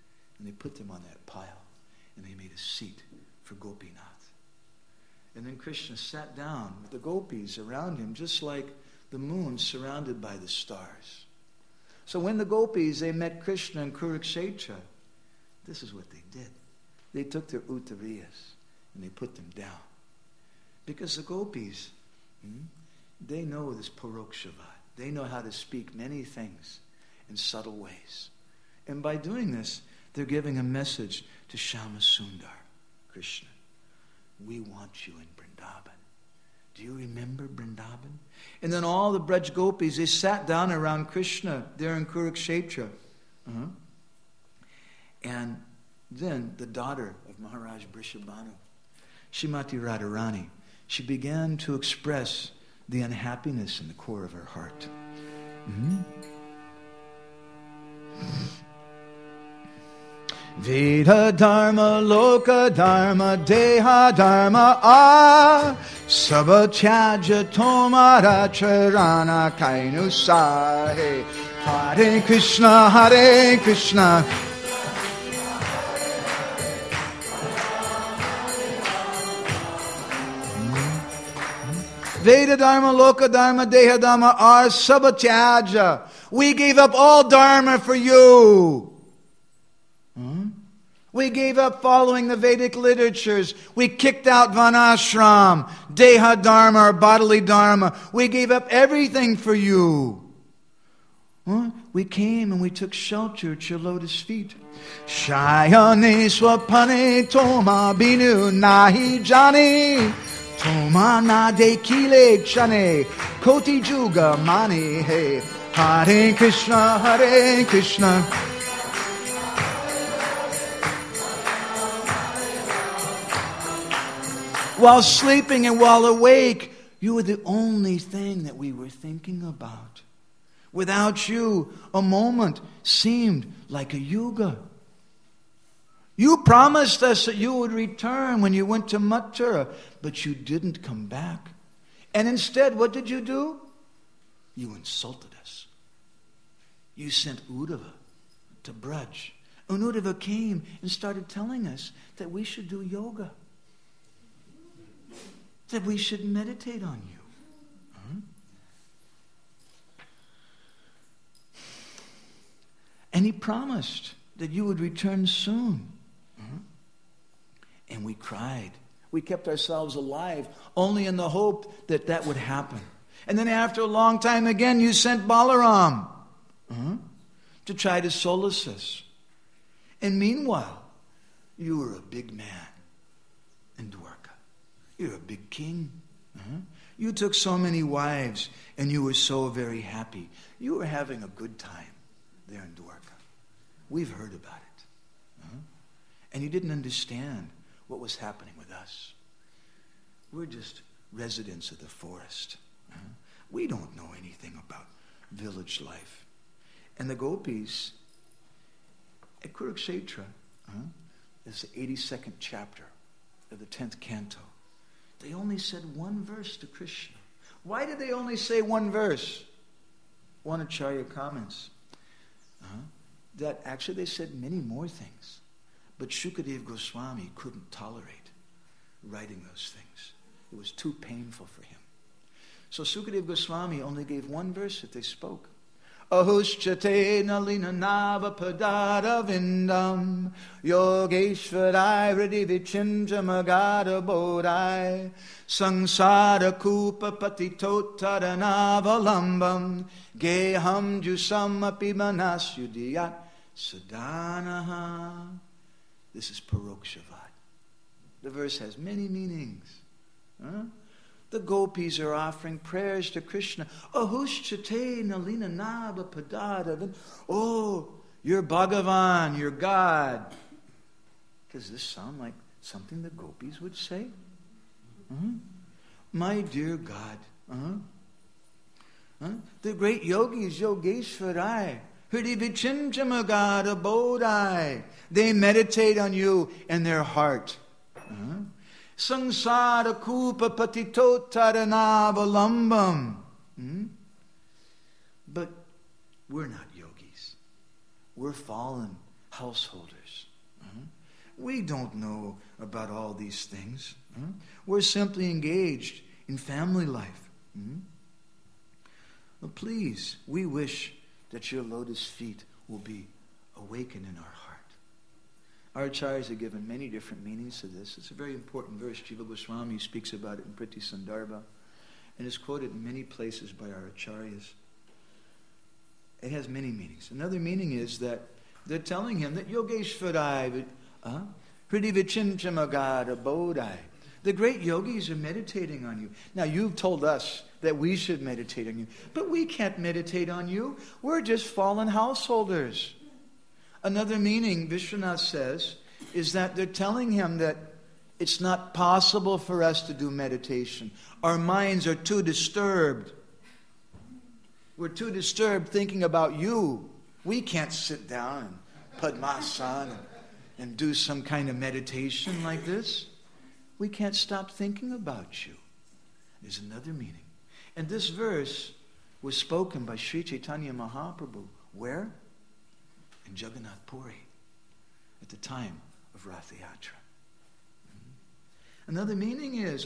And they put them on that pile. And they made a seat for Gopinath. And then Krishna sat down with the gopis around him, just like the moon surrounded by the stars. So when the gopis, they met Krishna in Kurukshetra, this is what they did. They took their uttariyas and they put them down. Because the gopis, hmm, they know this parokshavad. They know how to speak many things in subtle ways. And by doing this, they're giving a message to Shama Sundar, Krishna. We want you in Vrindavan. Do you remember Vrindavan? And then all the Braj gopis, they sat down around Krishna there in Kurukshetra. Uh-huh. And then the daughter of Maharaj Vrishabhanu, Shrimati Radharani, she began to express the unhappiness in the core of her heart. Mm-hmm. Veda Dharma, Loka Dharma, Deha Dharma, Ah, Sabachaja Tomara Charana Kainu Sahe. Hare Krishna, Hare Krishna. Veda Dharma, Loka Dharma, Deha Dharma are Sabatyaja. We gave up all Dharma for you. Hmm? We gave up following the Vedic literatures. We kicked out Vanashram, Deha Dharma, or bodily Dharma. We gave up everything for you. Huh? We came and we took shelter at your lotus feet. Shayane swapane toma binu nahi jani. Toma na dekile chane, koti juga mani he. Hare Krishna, Hare Krishna. While sleeping and while awake, you were the only thing that we were thinking about. Without you, a moment seemed like a yuga. You promised us that you would return when you went to Mathura, but you didn't come back. And instead, what did you do? You insulted us. You sent Uddhava to Braj. And Uddhava came and started telling us that we should do yoga. That we should meditate on you. Huh? And he promised that you would return soon. Huh? And we cried. We kept ourselves alive only in the hope that that would happen. And then after a long time again, you sent Balaram uh-huh, to try to solace us. And meanwhile, you were a big man in Dwarka. You're a big king. Uh-huh. You took so many wives and you were so very happy. You were having a good time there in Dwarka. We've heard about it. Uh-huh. And you didn't understand what was happening with us. We're just residents of the forest. Uh-huh. We don't know anything about village life. And the gopis at Kurukshetra, uh-huh, is the eighty-second chapter of the tenth canto. They only said one verse to Krishna. Why did they only say one verse? One Acharya comments uh-huh, that actually they said many more things. But Shukadeva Goswami couldn't tolerate writing those things. It was too painful for him. So Shukadeva Goswami only gave one verse that they spoke. Ahushchate nalina nava padada vindam yogeshvarai hridivichinja magada bodhai sangsara kupa patitotara navalambam geham jusam api manasyudiyat sadanaha. This is Parokshavad. The verse has many meanings. Huh? The gopis are offering prayers to Krishna. Ahushchate nalina nava padada. Oh, you're Bhagavan, you're God. Does this sound like something the gopis would say? Uh-huh. My dear God. Uh-huh. Huh? The great yogis, Yogeshwarai, Hridivichinjamagada Bodhai. They meditate on you in their heart. Uh-huh. Sangsara kupa patitotaranavalam. Hmm? But we're not yogis. We're fallen householders. We don't know about all these things. Huh? We're simply engaged in family life. Hmm? Well, please, we wish that your lotus feet will be awakened in our heart. Our acharyas have given many different meanings to this. It's a very important verse. Jiva Goswami speaks about it in Priti Sandarbha, and is quoted in many places by our acharyas. It has many meanings. Another meaning is that they're telling him that Yogeshvarai, Hridivichinchamagada Bodhai, the great yogis are meditating on you. Now, you've told us that we should meditate on you, but we can't meditate on you. We're just fallen householders. Another meaning, Vishwanath says, is that they're telling him that it's not possible for us to do meditation. Our minds are too disturbed. We're too disturbed thinking about you. We can't sit down and Padmasana and, and do some kind of meditation like this. We can't stop thinking about you. There's another meaning. And this verse was spoken by Sri Chaitanya Mahaprabhu. Where? In Jagannath Puri, at the time of Ratha Yatra. Another meaning is,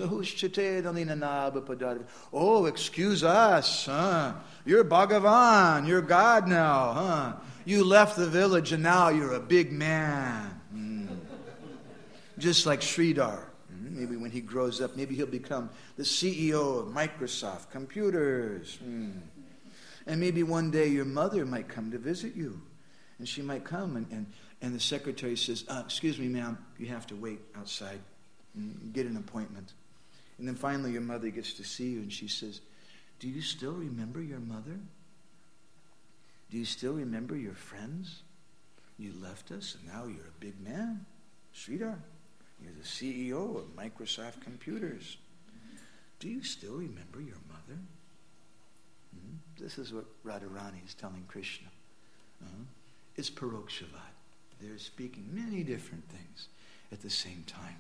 oh, excuse us, huh? You're Bhagavan, you're God now, huh? You left the village and now you're a big man. Mm. Just like Sridhar. Mm. Maybe when he grows up, maybe he'll become the C E O of Microsoft Computers. Mm. And maybe one day your mother might come to visit you. And she might come and, and, and the secretary says, uh, excuse me, ma'am, you have to wait outside. Get an appointment. And then finally your mother gets to see you and she says, do you still remember your mother? Do you still remember your friends? You left us and now you're a big man. Sridhar, you're the C E O of Microsoft Computers. Do you still remember your mother? Mm-hmm. This is what Radharani is telling Krishna. Uh-huh. It's Parokshavad. They're speaking many different things at the same time.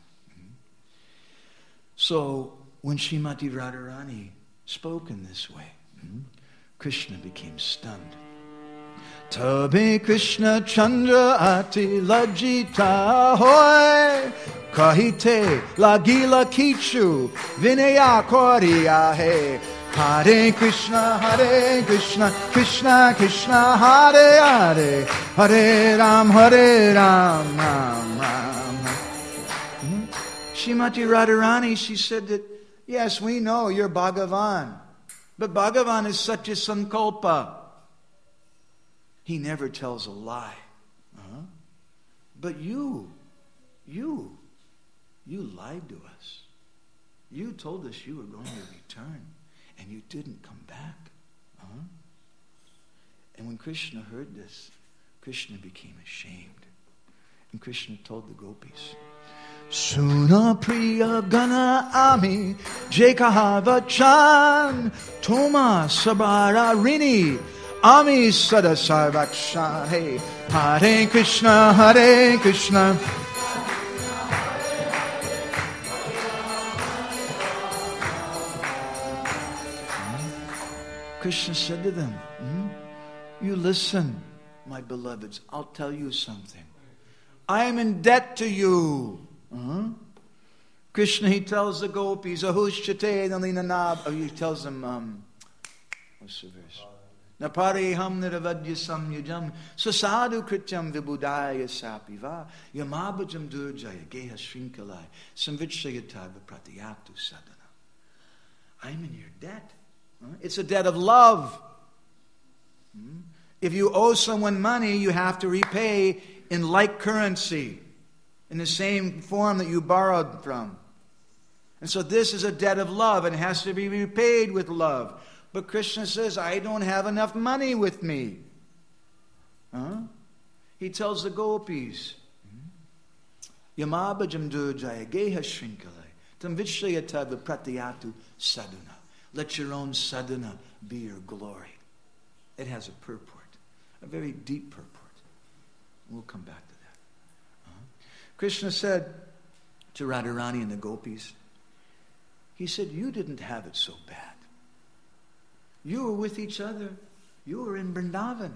So, when Srimati Radharani spoke in this way, hmm, Krishna became stunned. Tabe Krishna Chandra ati lajita hoy kahite lagila kichu vinaya koriya he Hare Krishna Hare Krishna Krishna Krishna Hare Hare Hare Ram Hare Ram Ram Ram. Srimati Radharani, she said that, yes, we know you're Bhagavan. But Bhagavan is Satya Sankalpa. He never tells a lie. Uh-huh. But you, you, you lied to us. You told us you were going to return, and you didn't come back. Uh-huh. And when Krishna heard this, Krishna became ashamed. And Krishna told the gopis, Suna priya gana ami jekahava chan Toma sabara rini ami sadasarvakshan. Hey, Hare Krishna Hare Krishna Krishna said to them, hmm? You listen, my beloveds, I'll tell you something. I am in debt to you. Uh-huh. Krishna, he tells the gopis, Ahushchate Nalinanab. Oh, he tells them, um, what's the verse? Napareham niravadya samyujam sasadu krityam vibudaya sapiva yamabhajam durjaya geha shrinkalai samvitshayata vipratiyatu sadhana. I'm in your debt. Huh? It's a debt of love. Hmm? If you owe someone money, you have to repay in like currency, in the same form that you borrowed from. And so this is a debt of love, and it has to be repaid with love. But Krishna says, I don't have enough money with me. Huh? He tells the gopis, Yamabhajam durjaya geha shrinkalai tam vishayata vipratiyatu sadhana. Let your own sadhana be your glory. It has a purport, a very deep purport. We'll come back to that. Uh-huh. Krishna said to Radharani and the gopis, he said, you didn't have it so bad. You were with each other. You were in Vrindavan.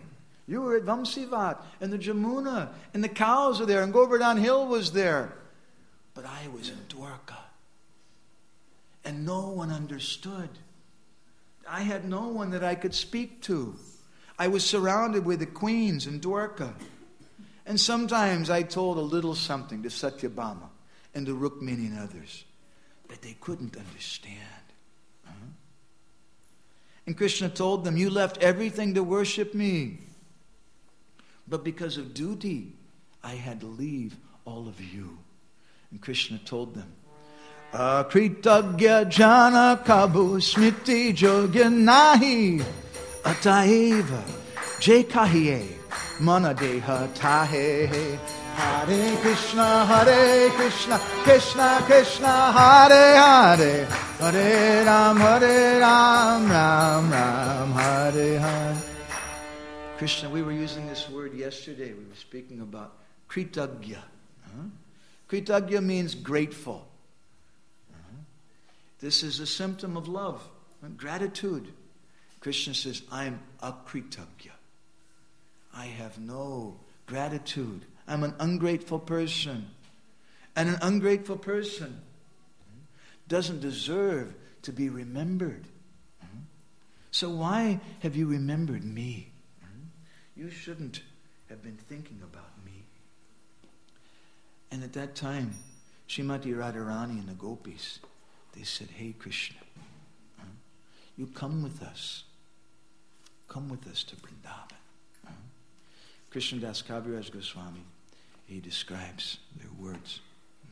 You were at Vamsivat, and the Jamuna, and the cows are there, and Govardhan Hill was there. But I was in Dwarka. And no one understood. I had no one that I could speak to. I was surrounded with the queens in Dwarka. And sometimes I told a little something to Satyabhama and to Rukmini and others. But they couldn't understand. Uh-huh. And Krishna told them, you left everything to worship me. But because of duty, I had to leave all of you. And Krishna told them, Akritagya jana kabu smiti jogya nahi ataeva jekahiye manadeha tahe. Hare Krishna, Hare Krishna, Krishna Krishna, Hare Hare, Hare Ram, Hare Ram, Ram Ram, Hare Hare. Krishna, we were using this word yesterday. We were speaking about Kritagya. Huh? Kritagya means grateful. Uh-huh. This is a symptom of love, gratitude. Krishna says, I'm akritagya. I have no gratitude. I'm an ungrateful person. And an ungrateful person doesn't deserve to be remembered. So why have you remembered me? You shouldn't have been thinking about me. And at that time, Srimati Radharani and the gopis, they said, hey Krishna, huh? you come with us. Come with us to Vrindavan. Huh? Krishna Das Kaviraj Goswami, he describes their words.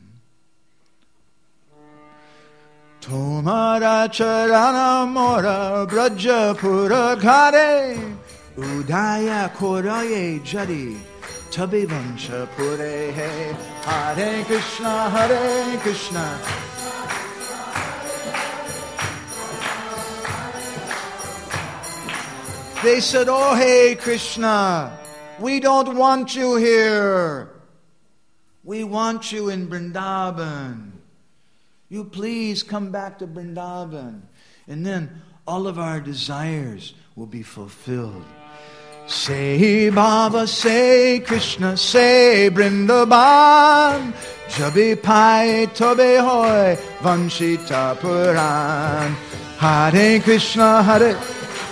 Tomara charana mora braja pura ghare udaya koraye jadi tabe vansha pure he. Hare Krishna, Hare Krishna. They said, oh hey Krishna, we don't want you here. We want you in Vrindavan. You please come back to Vrindavan. And then all of our desires will be fulfilled. Say Baba, say Krishna, say Vrindavan. Jabi pai tobe hoy vanshita puran. Hare Krishna, Hare.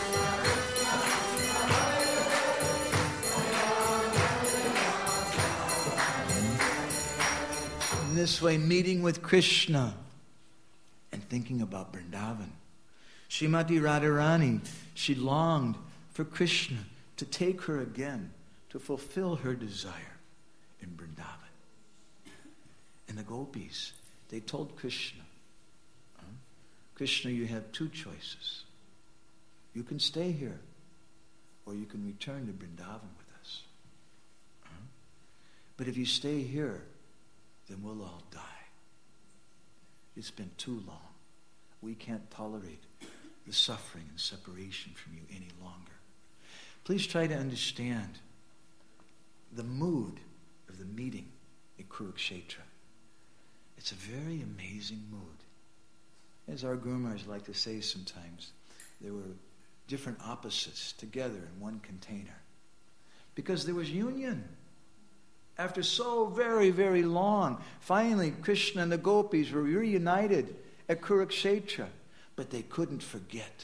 In this way, meeting with Krishna and thinking about Vrindavan. Srimati Radharani, she longed for Krishna to take her again, to fulfill her desire in Vrindavan. And the gopis, they told Krishna, huh? Krishna, you have two choices. You can stay here, or you can return to Vrindavan with us. Huh? But if you stay here, then we'll all die. It's been too long. We can't tolerate the suffering and separation from you any longer. Please try to understand the mood of the meeting at Kurukshetra. It's a very amazing mood. As our Gurus like to say sometimes, there were different opposites together in one container. Because there was union. After so very, very long, finally Krishna and the gopis were reunited at Kurukshetra. But they couldn't forget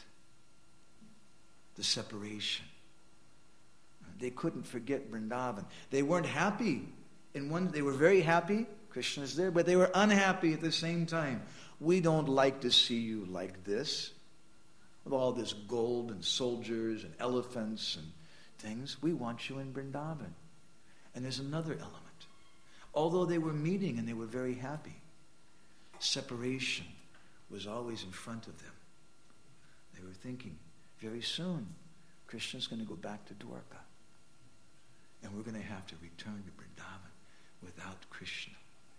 the separation. They couldn't forget Vrindavan. They weren't happy. In one, they were very happy. Krishna's there, but they were unhappy at the same time. We don't like to see you like this, with all this gold and soldiers and elephants and things. We want you in Vrindavan. And there's another element. Although they were meeting and they were very happy, separation was always in front of them. They were thinking, very soon, Krishna's going to go back to Dwarka. And we're going to have to return to Vrindavan without Krishna.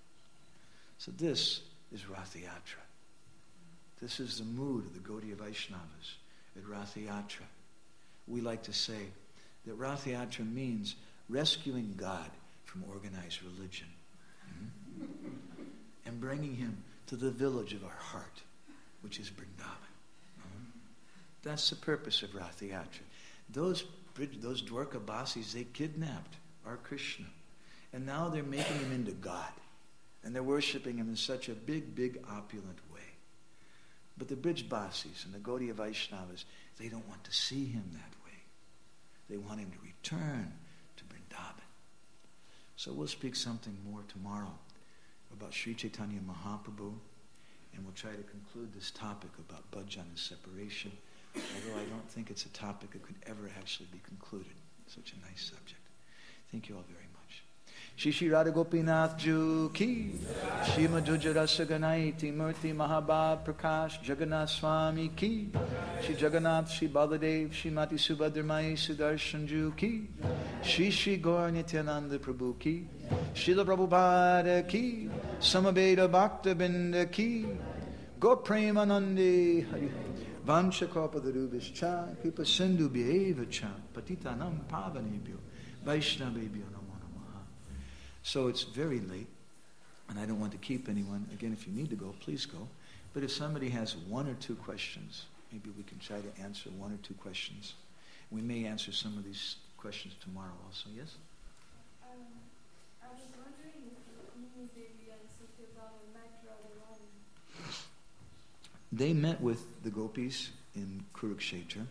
So this is Rath Yatra. This is the mood of the Gaudiya Vaishnavas at Rath Yatra. We like to say that Rath Yatra means rescuing God from organized religion. Mm-hmm. And bringing him to the village of our heart, which is Vrindavan. Mm-hmm. That's the purpose of Rath Yatra. Those bridge, those Dwarka Basis, they kidnapped our Krishna. And now they're making him into God. And they're worshiping him in such a big, big, opulent way. But the Brij Basis and the Gaudiya Vaishnavas, they don't want to see him that way. They want him to return to Vrindavan. So we'll speak something more tomorrow about Sri Chaitanya Mahaprabhu, and we'll try to conclude this topic about bhajan and separation, although I don't think it's a topic that could ever actually be concluded. Such a nice subject. Thank you all very much. Shri Shri Radha Gopinath Ju Ki, Shri Madhuja Rasa Ganaiti Murti Mahabhav Prakash Jagannath Swami Ki, Shri Jagannath Shri Baladev Shri Mati Subhadramai Sudarshan Ju Ki, Shri Shri Gaur Nityananda Prabhu Ki, Srila Prabhupada Ki, Samaveda Bhakta Binda Ki, Go Premanande Hari Vancha Kapadarubhis Cha, Kripa Sindhu Bheva Cha, Patitanam Pavanebhyo, Vaishnavebhyo Namo Namaha. So it's very late, and I don't want to keep anyone. Again, if you need to go, please go. But if somebody has one or two questions, maybe we can try to answer one or two questions. We may answer some of these questions tomorrow also. Yes? Um, I was wondering if Nini Devi and Satyabhama met Radharani. They met with the gopis in Kurukshetra,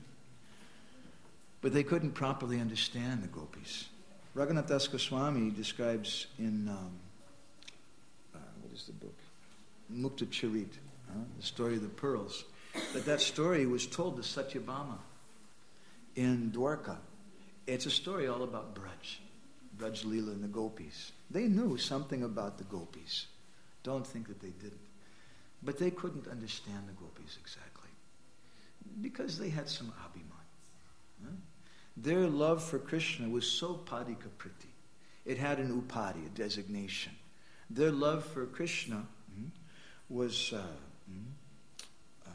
but they couldn't properly understand the gopis. Raghunath Das Goswami describes in, um, uh, what is the book? Mukta Charit, uh, the story of the pearls, that that story was told to Satyabhama in Dwarka. It's a story all about Braj, Braj Leela and the gopis. They knew something about the gopis. Don't think that they didn't. But they couldn't understand the gopis exactly, because they had some abhiman. Huh? Their love for Krishna was so padika priti. It had an upadi, a designation. Their love for Krishna hmm, was uh, uh,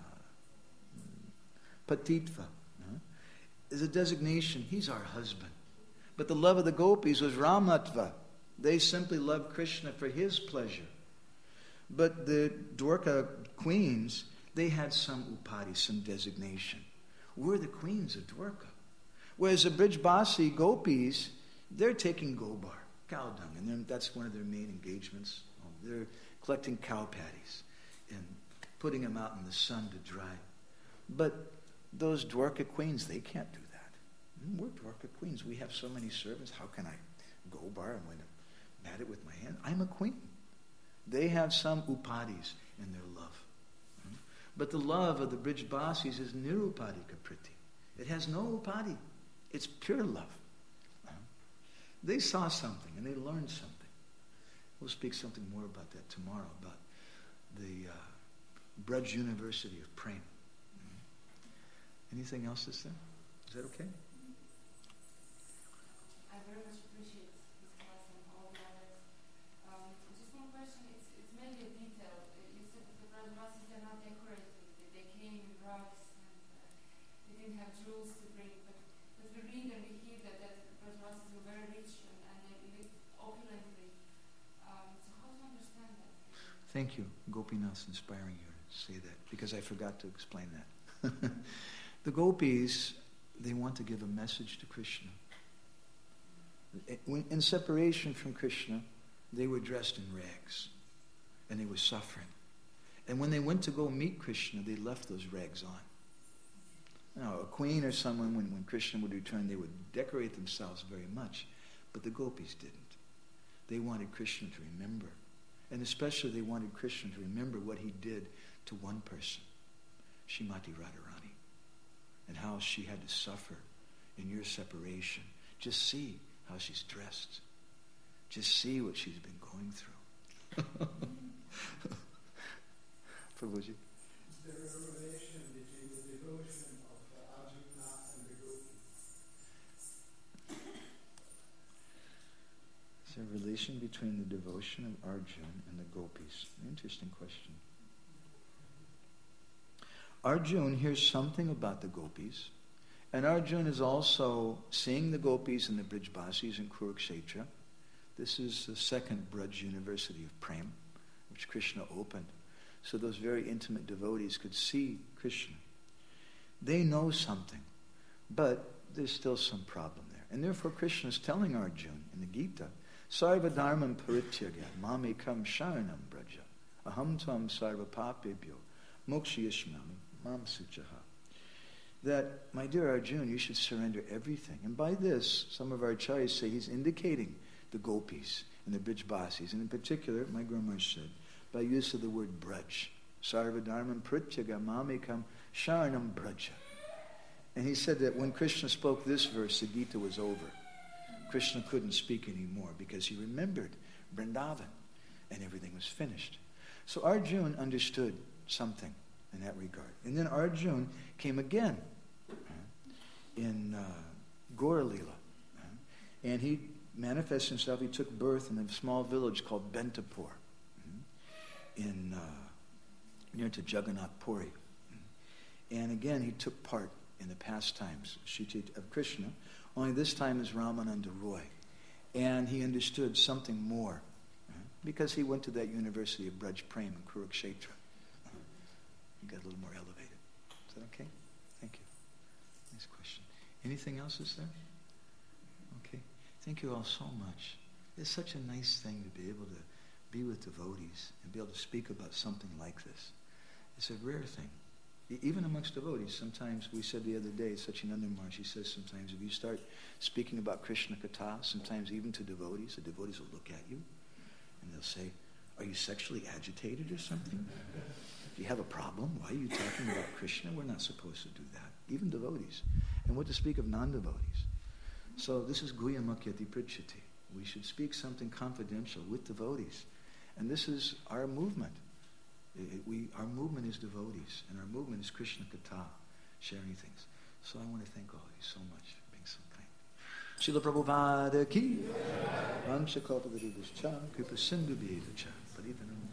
patitva. Huh? Is a designation. He's our husband. But the love of the gopis was ramatva. They simply loved Krishna for his pleasure. But the Dwarka queens, they had some upadi, some designation. We're the queens of Dwarka. Whereas the Brij Basi gopis, they're taking gobar, cow dung, and that's one of their main engagements. They're collecting cow patties and putting them out in the sun to dry. But those Dwarka queens, they can't do that. We're Dwarka queens. We have so many servants. How can I gobar and when I'm at it with my hand? I'm a queen. They have some upadis in their love. But the love of the Brij Basis is nirupadika priti. It has no upadi. It's pure love. They saw something and they learned something. We'll speak something more about that tomorrow, about the uh, Braj University of Prem. Anything else that's there? Is that okay? I very much appreciate this class and all the others. Um, just one question, it's, it's mainly a detail. You said that the Braj Basis, they're not decorated. They came in rugs and uh, they didn't have jewels to bring. But as we read and we hear that, that Braj Basis were very rich and, and they lived opulently. Um, so how to understand that? Thank you. Gopinath's inspiring you to say that, because I forgot to explain that. The gopis, they want to give a message to Krishna. In separation from Krishna, they were dressed in rags and they were suffering. And when they went to go meet Krishna, they left those rags on. Now, a queen or someone, when, when Krishna would return, they would decorate themselves very much. But the gopis didn't. They wanted Krishna to remember. And especially they wanted Krishna to remember what he did to one person, Srimati Radharani, and how she had to suffer in your separation. Just see how she's dressed. Just see what she's been going through. Prabhuji. Is there a relation between the devotion of uh, Arjuna and the gopis? Is there a relation between the devotion of Arjuna and the gopis? Interesting question. Arjuna hears something about the gopis, and Arjuna is also seeing the gopis and the Brij Basis in Kurukshetra. This is the second Braj University of Prem, which Krishna opened, so those very intimate devotees could see Krishna. They know something, but there's still some problem there. And therefore Krishna is telling Arjuna in the Gita, Sarva dharmam parityaga mamekam sharanam braja aham tvam sarva papebhyo mokshayasmami mam suchaha. That, my dear Arjuna, you should surrender everything. And by this, some of our acharyas say he's indicating the gopis and the Brijbasis. And in particular, my Guru Maharaj said, by use of the word braj. Sarva dharmam parityaga mamekam sharanam braja. And he said that when Krishna spoke this verse, the Gita was over. Krishna couldn't speak anymore because he remembered Vrindavan and everything was finished. So Arjuna understood something in that regard. And then Arjuna came again uh, in uh, Gaura Leela. Uh, and he manifested himself. He took birth in a small village called Bentapur uh, in uh, near to Jagannath Puri. Uh, and again, he took part in the pastimes of Krishna, only this time as Ramananda Roy. And he understood something more uh, because he went to that University of Braj Prem in Kurukshetra. Uh, he got a little more elevated. Is that okay? Thank you. Nice question. Anything else is there? Okay. Thank you all so much. It's such a nice thing to be able to be with devotees and be able to speak about something like this. It's a rare thing. Even amongst devotees, sometimes, we said the other day, Sachinanda Maharaj, he says sometimes if you start speaking about Krishna Katha, sometimes even to devotees, the devotees will look at you and they'll say, are you sexually agitated or something? Do you have a problem? Why are you talking about Krishna? We're not supposed to do that. Even devotees. And what to speak of non-devotees. So this is Guhyamakyati Pritchati. We should speak something confidential with devotees. And this is our movement. It, we, our movement is devotees, and our movement is Krishna Katha, sharing things. So I want to thank all of you so much for being so kind. Srila Prabhupada ki, Vancha Kalpatarubhascha, Kripa Sindhu Bheda Cha, Paridanam.